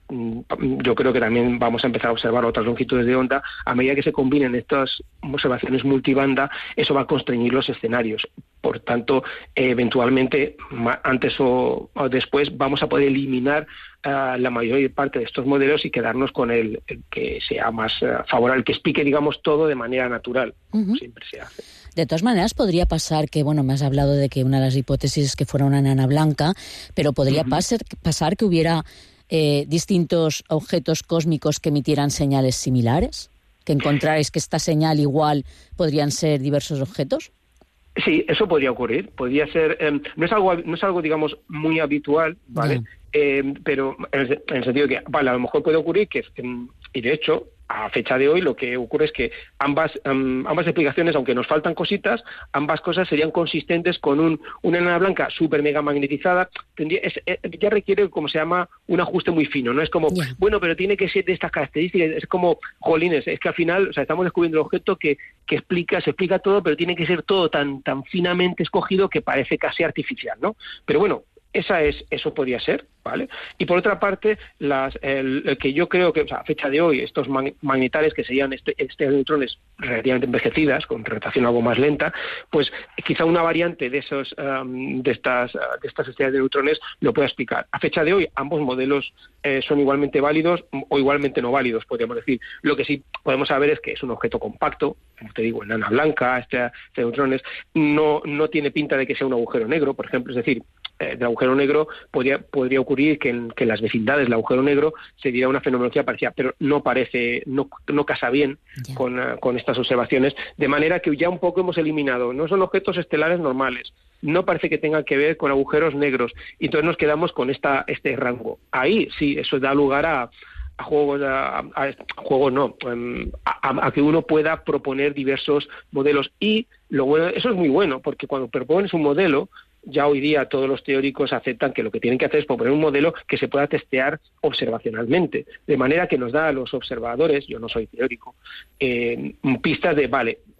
yo creo que también vamos a empezar a observar otras longitudes de onda, a medida que se combinen estas observaciones multibanda, eso va a constreñir los escenarios. Por tanto, eh, eventualmente, antes o, o después, vamos a poder eliminar uh, la mayor parte de estos modelos y quedarnos con el, el que sea más uh, favorable, el que explique, digamos, todo de manera natural, uh-huh. como siempre se hace. De todas maneras, podría pasar que, bueno, me has hablado de que una de las hipótesis es que fuera una enana blanca, pero podría uh-huh. pasar, pasar que hubiera... Eh, distintos objetos cósmicos que emitieran señales similares, que encontrarais que esta señal igual podrían ser diversos objetos. Sí, eso podría ocurrir, podría ser, eh, no es algo, no es algo, digamos, muy habitual, ¿vale? Yeah. Eh, pero en el, en el sentido de que, vale, a lo mejor puede ocurrir que, y de hecho, a fecha de hoy lo que ocurre es que ambas um, ambas explicaciones, aunque nos faltan cositas, ambas cosas serían consistentes con un una enana blanca súper mega magnetizada. Tendría, es, es, ya requiere, como se llama, un ajuste muy fino, no es como, yeah. bueno, pero tiene que ser de estas características, es como, jolines, es que al final, o sea, estamos descubriendo el objeto que, que explica, se explica todo, pero tiene que ser todo tan, tan finamente escogido que parece casi artificial, ¿no? Pero bueno, Esa es, eso podría ser, ¿vale? Y por otra parte, las, el, el que yo creo que, o sea, a fecha de hoy, estos mag, magnetales que serían este, este neutrones relativamente envejecidas, con rotación algo más lenta, pues quizá una variante de esos um, de estas de estas estrellas de neutrones lo pueda explicar. A fecha de hoy, ambos modelos eh, son igualmente válidos o igualmente no válidos, podríamos decir. Lo que sí podemos saber es que es un objeto compacto, como te digo, enana blanca, este, este neutrones, no, no tiene pinta de que sea un agujero negro, por ejemplo, es decir, eh, del agujero negro podría, podría ocurrir que en, que en las vecindades del agujero negro se diera una fenomenología parecida, pero no parece, no, no casa bien yeah. con, uh, con estas observaciones, de manera que ya un poco hemos eliminado, no son objetos estelares normales, no parece que tengan que ver con agujeros negros, y entonces nos quedamos con esta este rango. Ahí sí, eso da lugar a a juegos, a, a, a juegos no, a, a, a que uno pueda proponer diversos modelos, y lo bueno, eso es muy bueno, porque cuando propones un modelo, ya hoy día todos los teóricos aceptan que lo que tienen que hacer es proponer un modelo que se pueda testear observacionalmente, de manera que nos da a los observadores, yo no soy teórico, eh, pistas de, vale,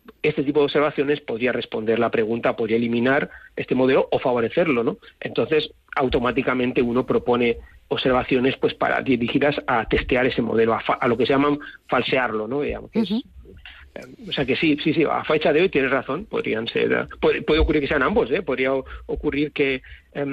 este tipo de observaciones podría responder la pregunta, podría eliminar este modelo o favorecerlo, ¿no? Entonces, automáticamente uno propone observaciones pues para dirigidas a testear ese modelo, a, fa, a lo que se llaman falsearlo, ¿no? Digamos, que uh-huh. es, o sea que sí, sí, sí, a fecha de hoy tienes razón, podrían ser, puede, puede ocurrir que sean ambos, ¿eh? Podría ocurrir que,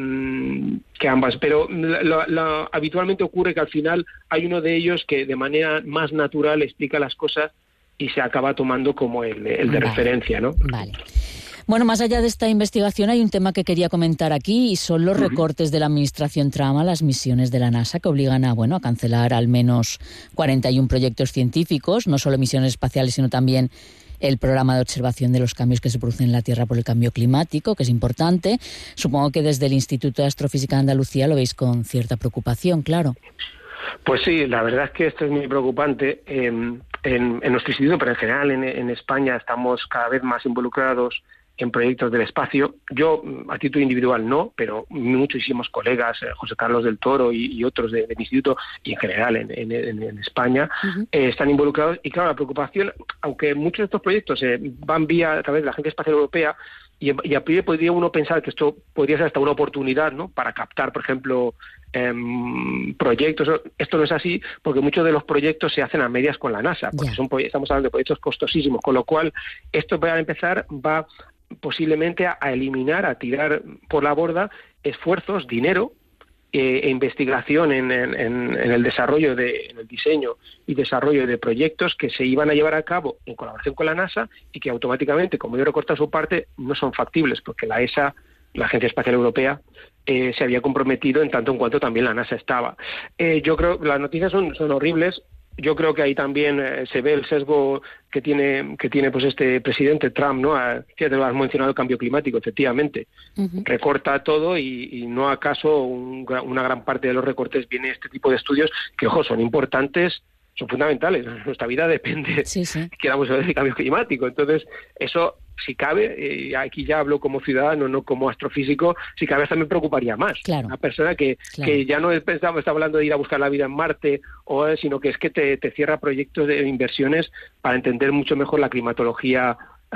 um, que ambas, pero la, la, habitualmente ocurre que al final hay uno de ellos que de manera más natural explica las cosas y se acaba tomando como el, el de vale. referencia, ¿no? Vale. Bueno, más allá de esta investigación hay un tema que quería comentar aquí y son los uh-huh. recortes de la administración Trump a las misiones de la NASA que obligan a, bueno, a cancelar al menos cuarenta y un proyectos científicos, no solo misiones espaciales, sino también el programa de observación de los cambios que se producen en la Tierra por el cambio climático, que es importante. Supongo que desde el Instituto de Astrofísica de Andalucía lo veis con cierta preocupación, claro. Pues sí, la verdad es que esto es muy preocupante. Eh, en, en nuestro instituto, pero en general en, en España estamos cada vez más involucrados en proyectos del espacio. Yo, a título individual, no, pero muchísimos colegas, eh, José Carlos del Toro y, y otros de, del instituto, y en general en, en, en España, uh-huh. eh, están involucrados. Y claro, la preocupación, aunque muchos de estos proyectos eh, van vía a través de la Agencia Espacial Europea, y, y a priori podría uno pensar que esto podría ser hasta una oportunidad, ¿no?, para captar, por ejemplo, eh, proyectos. Esto no es así, porque muchos de los proyectos se hacen a medias con la NASA, porque yeah. son, estamos hablando de proyectos costosísimos, con lo cual esto, para empezar, va posiblemente a, a eliminar, a tirar por la borda esfuerzos, dinero eh, e investigación en, en, en el desarrollo, de, en el diseño y desarrollo de proyectos que se iban a llevar a cabo en colaboración con la NASA y que automáticamente, como ellos recortan su parte, no son factibles, porque la E S A, la Agencia Espacial Europea, eh, se había comprometido en tanto en cuanto también la NASA estaba. Eh, yo creo que las noticias son, son horribles. Yo creo que ahí también eh, se ve el sesgo que tiene que tiene pues este presidente Trump, ¿no? A, fíjate, lo has mencionado, el cambio climático, efectivamente. Uh-huh. Recorta todo y, y no acaso un, una gran parte de los recortes viene de este tipo de estudios que, ojo, son importantes, son fundamentales. Nuestra vida depende, sí, sí. queramos saber, del cambio climático. Entonces, eso, si cabe, eh, aquí ya hablo como ciudadano, no como astrofísico, si cabe hasta me preocuparía más. Claro. Una persona que, claro. que ya no está, está hablando de ir a buscar la vida en Marte, o, sino que es que te, te cierra proyectos de inversiones para entender mucho mejor la climatología,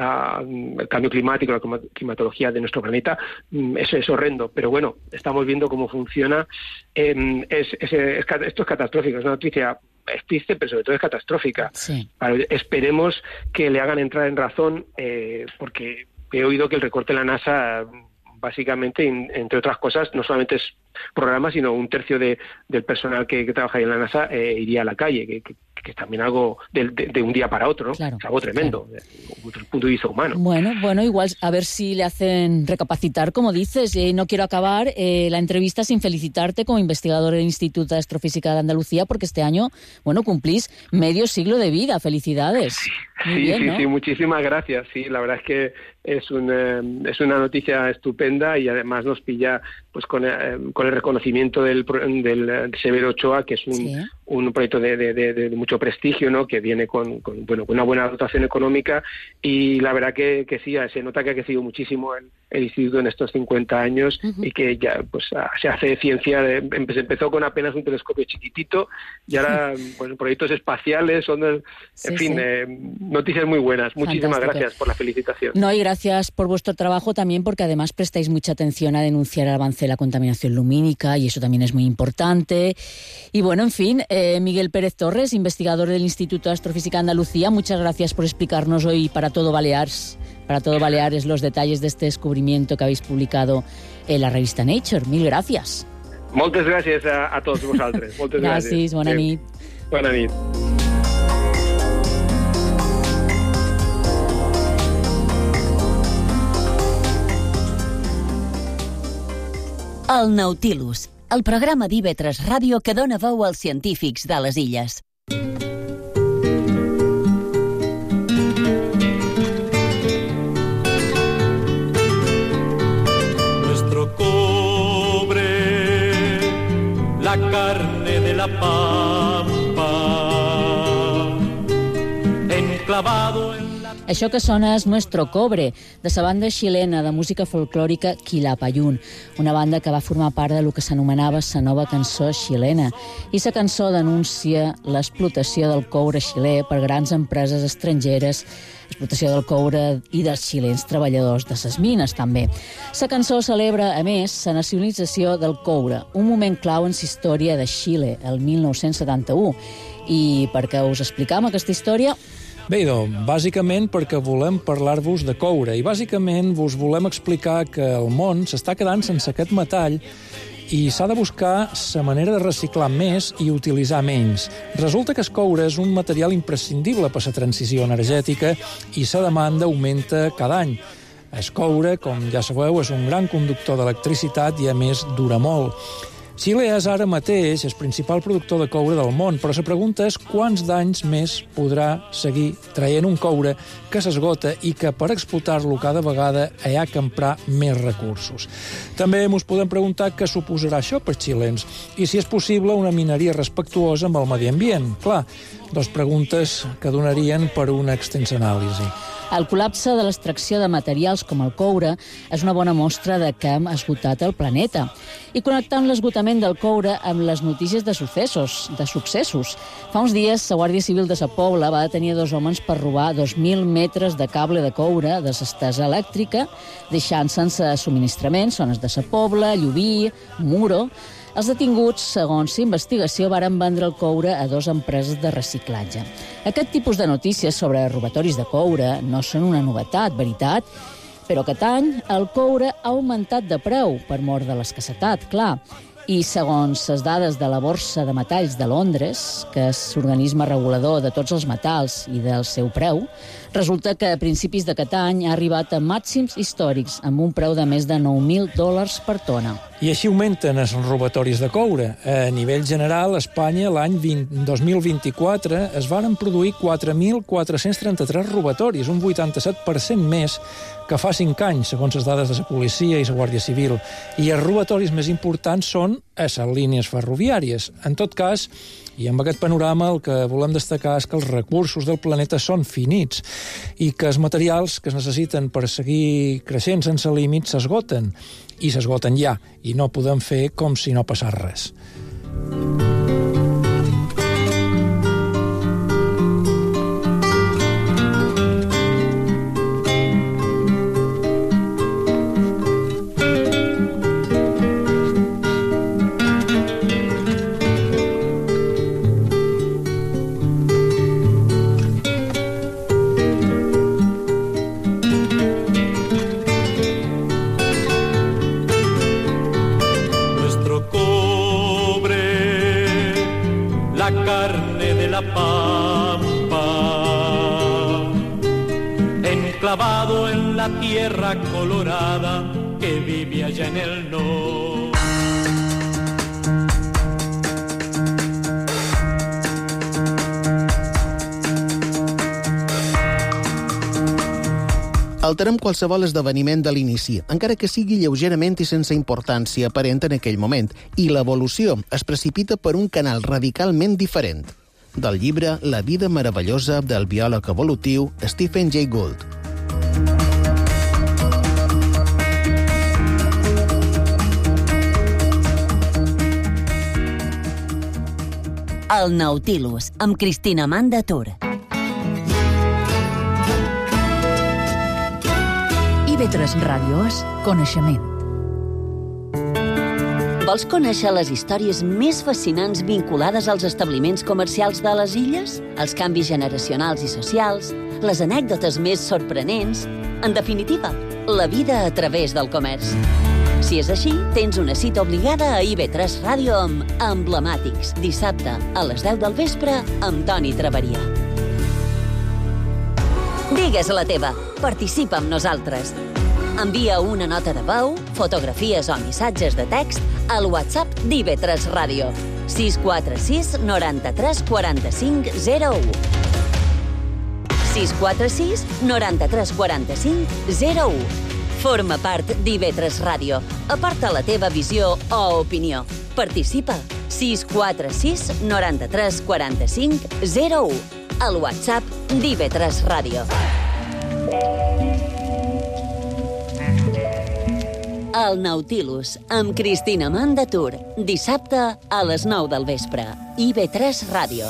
uh, el cambio climático, la climatología de nuestro planeta. Eso es horrendo, pero bueno, estamos viendo cómo funciona. Eh, es, es, es, esto es catastrófico, es una noticia es triste, pero sobre todo es catastrófica. Sí. Esperemos que le hagan entrar en razón, eh, porque he oído que el recorte de la NASA, básicamente, in, entre otras cosas, no solamente es programa, sino un tercio de, del personal que, que trabaja en la NASA eh, iría a la calle, que, que, que es también algo de, de, de un día para otro, ¿no? Claro, es algo tremendo, claro. desde el punto de vista humano. Bueno, bueno, igual a ver si le hacen recapacitar, como dices. Eh, no quiero acabar eh, la entrevista sin felicitarte como investigador del Instituto de Astrofísica de Andalucía, porque este año, bueno, cumplís medio siglo de vida. Felicidades. Sí, Muy sí, bien, sí, ¿no? sí, muchísimas gracias. Sí, la verdad es que es, un, eh, es una noticia estupenda y además nos pilla pues con, eh, con el reconocimiento del, del Severo Ochoa, que es un, sí. un proyecto de, de, de, de mucho prestigio, ¿no?, que viene con, con, bueno, con una buena dotación económica, y la verdad que, que sí, se nota que ha crecido muchísimo el, el instituto en estos cincuenta años uh-huh. y que ya pues se hace ciencia. De, se empezó con apenas un telescopio chiquitito y ahora sí. pues, proyectos espaciales, son, en sí, fin, sí. Eh, noticias muy buenas. Muchísimas Fantástico. Gracias por la felicitación. No, y gracias por vuestro trabajo también, porque además prestáis mucha atención a denunciar el avance de la contaminación lumínica, y eso también es muy importante. Y bueno, en fin, eh, Miguel Pérez Torres, investigador del Instituto de Astrofísica de Andalucía, muchas gracias por explicarnos hoy para Todo Balears, para Todo Baleares, los detalles de este descubrimiento que habéis publicado en la revista Nature. Mil gracias. Moltes gràcies a, a tots vosaltres. Moltes gràcies. Gràcies, bona nit. Bona nit. El Nautilus, el programa d'I V tres Ràdio que dona veu als científics de les illes. Nuestro cobre, la carne de la pampa, enclavado en la... Això que sona és Nuestro Cobre, de la banda xilena de música folclòrica Quilapayún, una banda que va formar part de lo que s'anomenava la nova cançó xilena. I la cançó denuncia l'explotació del coure xilè per grans empreses estrangeres, explotació del coure i dels xilens treballadors de les mines, també. La cançó celebra, a més, la nacionalització del coure, un moment clau en la història de Xile, el mil nou-cents setanta-u. I per què us explicam aquesta història? Bé, doncs, bàsicament perquè volem parlar-vos de coure i bàsicament vos volem explicar que el món s'està quedant sense aquest metall i s'ha de buscar la manera de reciclar més i utilitzar menys. Resulta que el coure és un material imprescindible per a la transició energètica i la demanda augmenta cada any. El coure, com ja sabeu, és un gran conductor d'electricitat i, a més, dura molt. Xile és ara mateix el principal productor de coure del món, però la pregunta és quants d'anys més podrà seguir traient un coure que s'esgota i que per explotar-lo cada vegada hi ha que emprar més recursos. També ens podem preguntar què suposarà això per xilens i si és possible una mineria respectuosa amb el medi ambient. Clar, dos preguntes que donarien per una extensa anàlisi. El col·lapse de l'extracció de materials com el coure és una bona mostra de que hem esgotat el planeta. I connectant l'esgotament del coure amb les notícies de successos, de successos. Fa uns dies, la Guàrdia Civil de Sa Pobla va detenir dos homes per robar dos mil metres de cable de coure de l'estesa elèctrica, deixant sense subministrament zones de Sa Pobla, Llubí, Muro. Els detinguts, segons l'investigació, varen vendre el coure a dues empreses de reciclatge. Aquest tipus de notícies sobre robatoris de coure no són una novetat, veritat? Però aquest any el coure ha augmentat de preu per mort de l'escassetat, clar. I segons les dades de la Borsa de Metalls de Londres, que és l'organisme regulador de tots els metalls i del seu preu, resulta que a principis d'aquest any ha arribat a màxims històrics, amb un preu de més de nou mil dòlars per tona. I així augmenten els robatoris de coure. A nivell general, a Espanya, l'any dos mil vint-i-quatre es varen produir quatre mil quatre-cents trenta-tres robatoris, un vuitanta-set per cent més que fa cinc anys, segons les dades de la policia i la Guàrdia Civil. I els robatoris més importants són a les línies ferroviàries. En tot cas, i amb aquest panorama el que volem destacar és que els recursos del planeta són finits i que els materials que es necessiten per seguir creixent sense límits s'esgoten, i s'esgoten ja, i no podem fer com si no passés res. Enclavado en la tierra colorada que vive allá en el norte. Alterem qualsevol esdeveniment de l'inici, encara que sigui lleugerament i sense importància aparent en aquell moment, i l'evolució es precipita per un canal radicalment diferent. Del llibre La vida meravellosa del biòleg evolutiu Stephen Jay Gould. El Nautilus, amb Cristina Amanda Tur. i ve tres Ràdio és coneixement. Vols conèixer les històries més fascinants vinculades als establiments comercials de les illes? Els canvis generacionals i socials? Les anècdotes més sorprenents? En definitiva, la vida a través del comerç. Si és així, tens una cita obligada a I V tres Ràdio amb Emblemàtics, dissabte a les deu del vespre amb Toni Traveria. Digues la teva. Participa amb nosaltres. Envia una nota de veu, fotografies o missatges de text al WhatsApp d'I V tres Ràdio. sis quatre sis noranta-tres quaranta-cinc zero u. sis quatre sis noranta-tres quaranta-cinc zero u. Forma part d'I V tres Ràdio. Aparta la teva visió o opinió. Participa. sis quatre sis noranta-tres quaranta-cinc zero u. Al WhatsApp d'I V tres Ràdio. El Nautilus, amb Cristina Mandatur, dissabte a les nou del vespre. I ve tres Ràdio.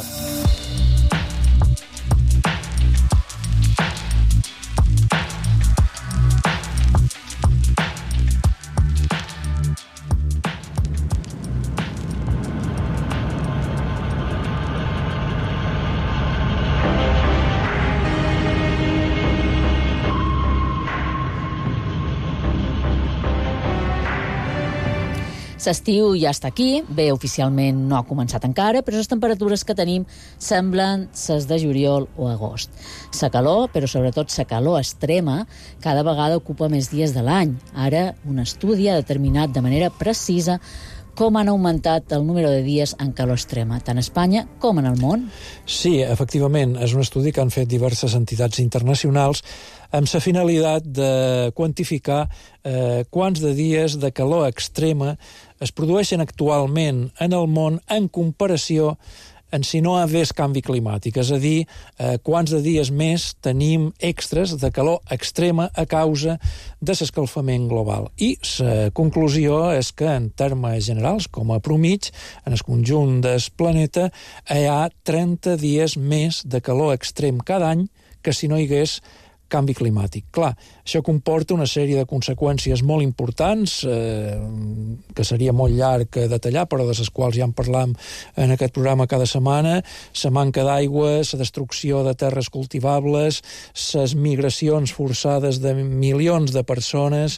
L'estiu ja està aquí, bé, oficialment no ha començat encara, però les temperatures que tenim semblen les de juliol o agost. La calor, però sobretot la calor extrema, cada vegada ocupa més dies de l'any. Ara, un estudi ha determinat de manera precisa com han augmentat el número de dies en calor extrema, tant a Espanya com en el món. Sí, efectivament, és un estudi que han fet diverses entitats internacionals amb la finalitat de quantificar eh, quants de dies de calor extrema es produeixen actualment en el món en comparació en si no hagués canvi climàtic, és a dir, eh, quants de dies més tenim extras de calor extrema a causa de l'escalfament global. I la conclusió és que, en termes generals, com a promig, en el conjunt del planeta, hi ha trenta dies més de calor extrem cada any que si no hi hagués canvi climàtic. Clar, això comporta una sèrie de conseqüències molt importants, eh, que seria molt llarg detallar, però de les quals ja en parlam en aquest programa cada setmana: la manca d'aigua, la destrucció de terres cultivables, les migracions forçades de milions de persones.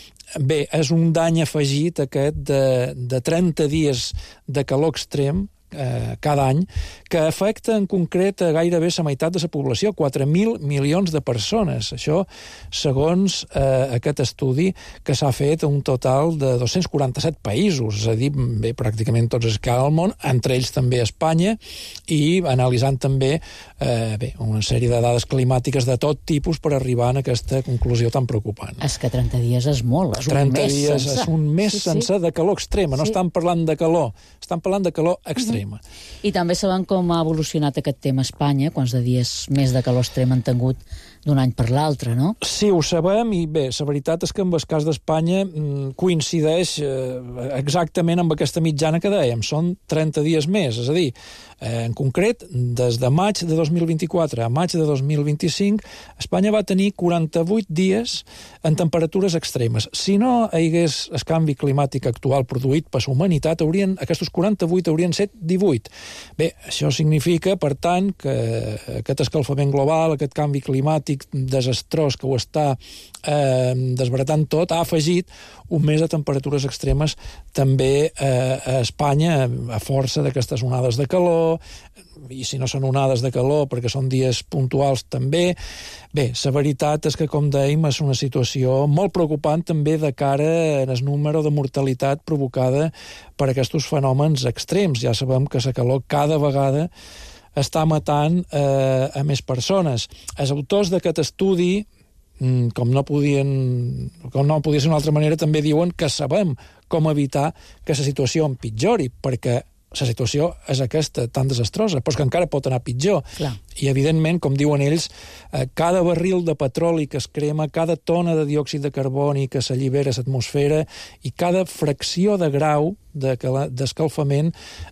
Bé, és un dany afegit aquest de, de trenta dies de calor extrem eh, cada any, que afecta en concret a gairebé la meitat de la població, quatre mil milions de persones. Això segons eh, aquest estudi que s'ha fet a un total de dos-cents quaranta-set països, és a dir, bé, pràcticament tots els que hi ha al món, entre ells també Espanya, i analitzant també eh, bé, una sèrie de dades climàtiques de tot tipus per arribar a aquesta conclusió tan preocupant. És que trenta dies és molt, és un trenta mes dies sencer. És un mes sí, sencer sí. de calor extrema, no Sí. estan parlant de calor, estan parlant de calor extrema. I també sabem com ha evolucionat aquest tema a Espanya, quants de dies més de calor extrem han tingut d'un any per l'altre, no? Sí, ho sabem, i bé, la veritat és que en el cas d'Espanya mm, coincideix eh, exactament amb aquesta mitjana que dèiem, són trenta dies més, és a dir, eh, en concret, des de maig de dos mil vint-i-quatre a maig de dos mil vint-i-cinc, Espanya va tenir quaranta-vuit dies en temperatures extremes. Si no hi hagués el canvi climàtic actual produït per la humanitat, haurien, aquests quaranta-vuit haurien set divuit. Bé, això significa, per tant, que aquest escalfament global, aquest canvi climàtic desastrós que ho està eh, desbaratant tot, ha afegit un mes de temperatures extremes també eh, a Espanya, a força d'aquestes onades de calor, i si no són onades de calor perquè són dies puntuals també. Bé, la veritat és que, com dèiem, és una situació molt preocupant també de cara al número de mortalitat provocada per aquests fenòmens extrems. Ja sabem que la calor cada vegada està matant eh, a més persones. Els autors d'aquest estudi, com no podien, com no podia ser d'una altra manera, també diuen que sabem com evitar que la situació empitjori, perquè la situació és aquesta, tan desastrosa, però que encara pot anar pitjor. Clar. I, evidentment, com diuen ells, eh, cada barril de petroli que es crema, cada tona de diòxid de carboni que s'allibera a l'atmosfera i cada fracció de grau d'escalfament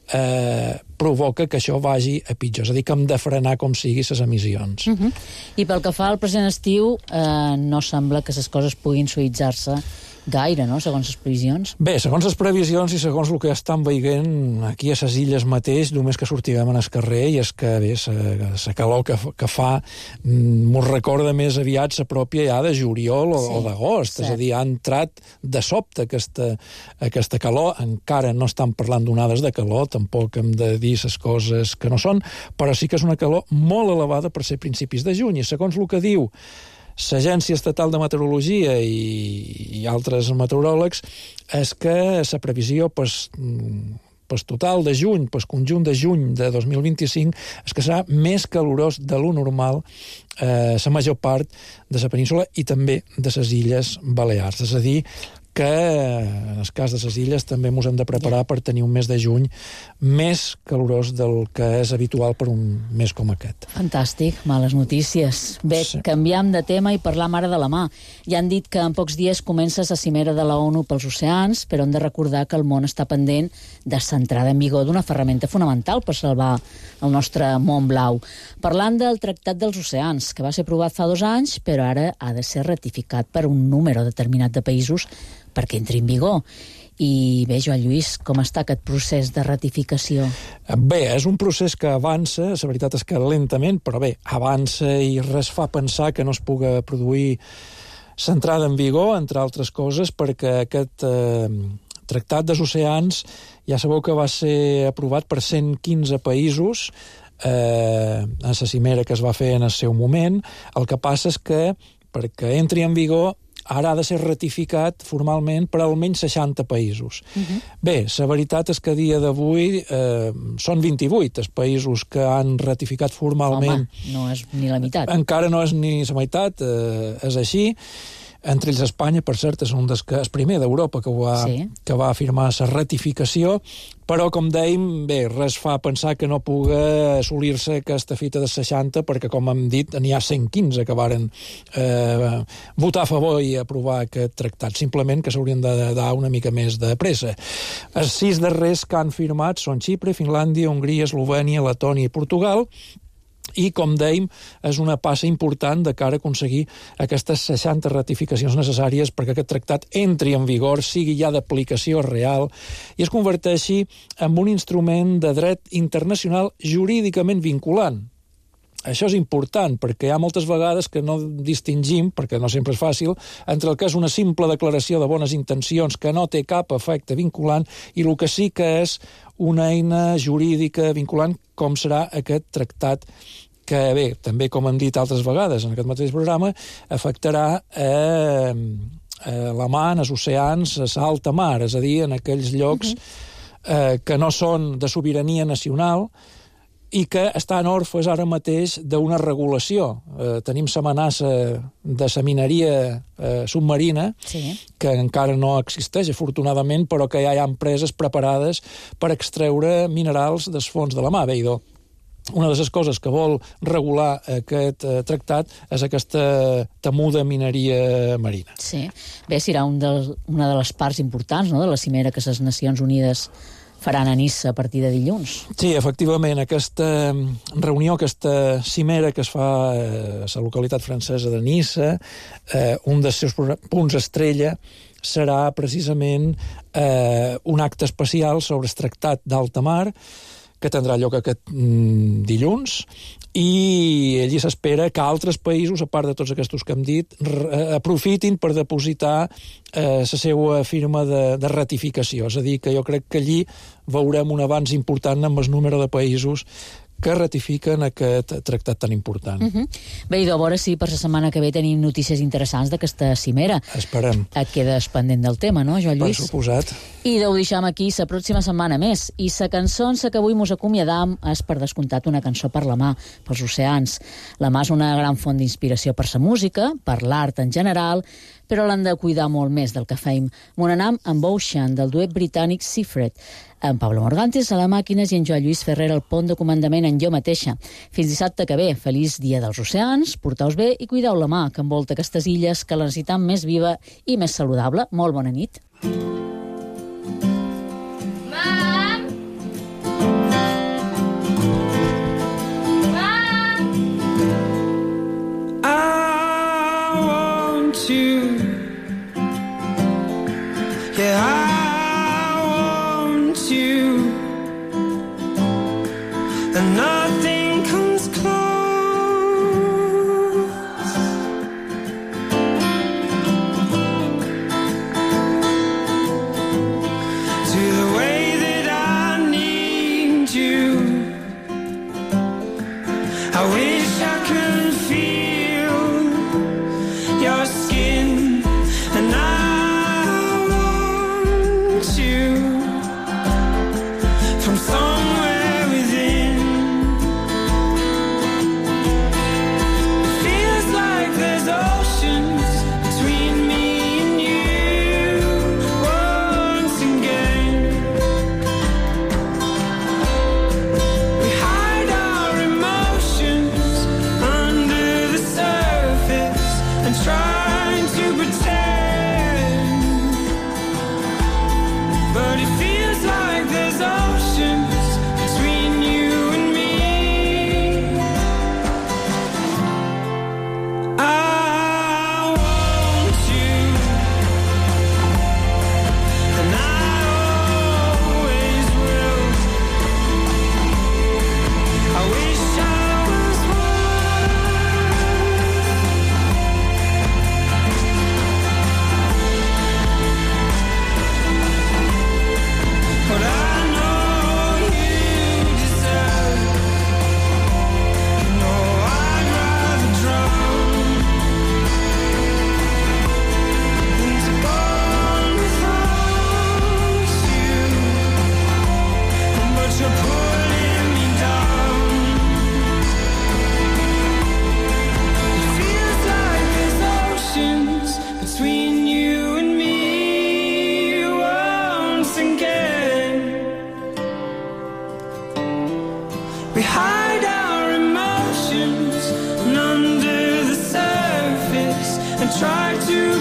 eh, provoca que això vagi a pitjor. És a dir, que hem de frenar com sigui les emissions. Uh -huh. I pel que fa al present estiu, eh, no sembla que les coses puguin suavitzar-se gaire, no?, segons les previsions. Bé, segons les previsions i segons el que estan veient aquí a les illes mateix, només que sortirem en el carrer, i és que, bé, la calor que, que fa mos recorda més aviat la pròpia ja de juliol o, sí, o d'agost. És a dir, ha entrat de sobte aquesta, aquesta calor. Encara no estan parlant d'onades de calor, tampoc hem de dir les coses que no són, però sí que és una calor molt elevada per ser principis de juny. I segons el que diu l'Agència Estatal de Meteorologia i, i altres meteoròlegs, és que la previsió pues, pues total de juny, pues conjunt de juny de dos mil vint-i-cinc, és que serà més calorós de lo normal eh, la major part de la península i també de les Illes Balears. És a dir, que en el cas de les illes també ens hem de preparar per tenir un mes de juny més calorós del que és habitual per un mes com aquest. Fantàstic, males notícies. Bé, sí. Canviam de tema i parlam ara de la mà. Ja han dit que en pocs dies comença la cimera de la ONU pels oceans, però hem de recordar que el món està pendent de l'entrada en vigor d'una ferramenta fonamental per salvar el nostre món blau. Parlant del Tractat dels Oceans, que va ser aprovat fa dos anys, però ara ha de ser ratificat per un número determinat de països perquè entri en vigor. I bé, Joan Lluís, com està aquest procés de ratificació? Bé, és un procés que avança, la veritat és que lentament, però bé, avança i res fa pensar que no es puga produir l'entrada en vigor, entre altres coses, perquè aquest eh, Tractat dels Oceans ja sabeu que va ser aprovat per cent quinze països eh, a la cimera que es va fer en el seu moment. El que passa és que perquè entri en vigor ara ha de ser ratificat formalment per almenys seixanta països. Uh-huh. Bé, la veritat és que a dia d'avui eh, són vint-i-vuit els països que han ratificat formalment. Home, no és ni la meitat. Encara no és ni la meitat, eh, és així. Entre ells Espanya, per cert, és un dels que és primer d'Europa que, va, sí. que va afirmar la ratificació, però, com dèiem, bé, res fa pensar que no puga assolir-se aquesta fita de seixanta, perquè, com hem dit, n'hi ha cent quinze que varen eh, votar a favor i aprovar aquest tractat. Simplement que s'haurien de dar una mica més de pressa. Els sis darrers que han firmat són Xipre, Finlàndia, Hongria, Eslovènia, Letònia i Portugal, i, com dèiem, és una passa important de cara a aconseguir aquestes seixanta ratificacions necessàries perquè aquest tractat entri en vigor, sigui ja d'aplicació real i es converteixi en un instrument de dret internacional jurídicament vinculant. Això és important, perquè hi ha moltes vegades que no distingim, perquè no sempre és fàcil, entre el que és una simple declaració de bones intencions que no té cap efecte vinculant i el que sí que és una eina jurídica vinculant, com serà aquest tractat que, bé, també, com hem dit altres vegades en aquest mateix programa, afectarà eh, eh, la mar, els oceans, a l'alta mar, és a dir, en aquells llocs eh, que no són de sobirania nacional i que estan orfes ara mateix d'una regulació. Eh, tenim l'amenaça de la mineria eh, submarina, sí. que encara no existeix, afortunadament, però que ja hi ha empreses preparades per extreure minerals dels fons de la mar. Bé, idò, una de les coses que vol regular aquest eh, tractat és aquesta temuda mineria marina. Sí. Bé, serà un del, una de les parts importants, no?, de la cimera que les Nacions Unides faran a Niça a partir de dilluns. Sí, efectivament, aquesta reunió, aquesta cimera que es fa a la localitat francesa de Niça, eh, un dels seus punts estrella serà precisament eh, un acte especial sobre el tractat d'alta mar, que tindrà lloc aquest mm, dilluns, i allí s'espera que altres països, a part de tots aquests que hem dit, aprofitin per depositar eh, la seva firma de, de ratificació. És a dir, que jo crec que allí veurem un avanç important amb el número de països que ratifiquen aquest tractat tan important. Uh-huh. Bé, idò, a veure si per la setmana que ve tenim notícies interessants d'aquesta cimera. Esperem. Et quedes pendent del tema, no, Joan Lluís? Per suposat. I ho deixam aquí la pròxima setmana més. I la cançó en la que avui mos acomiadam és, per descomptat, una cançó per la mà, pels oceans. La mà és una gran font d'inspiració per la música, per l'art en general, però l'han de cuidar molt més del que feim. Mon anam amb Ocean, del duet britànic Seafret, en Pablo Morgantes a la màquines i en Joan Lluís Ferrer al pont de comandament en jo mateixa. Fins dissabte que ve. Feliç dia dels oceans, portaus bé i cuideu la mà que envolta aquestes illes que la necessitam més viva i més saludable. Molt bona nit. Mam! Mam! I want you. Yeah, I and nothing comes close to the way that I need you. I wish I could feel your skin, and I want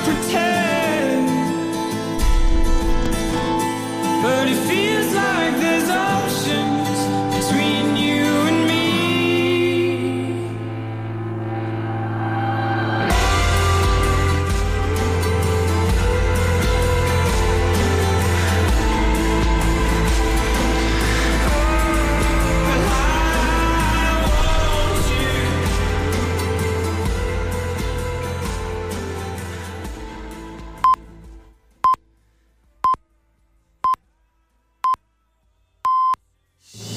pretend, but if you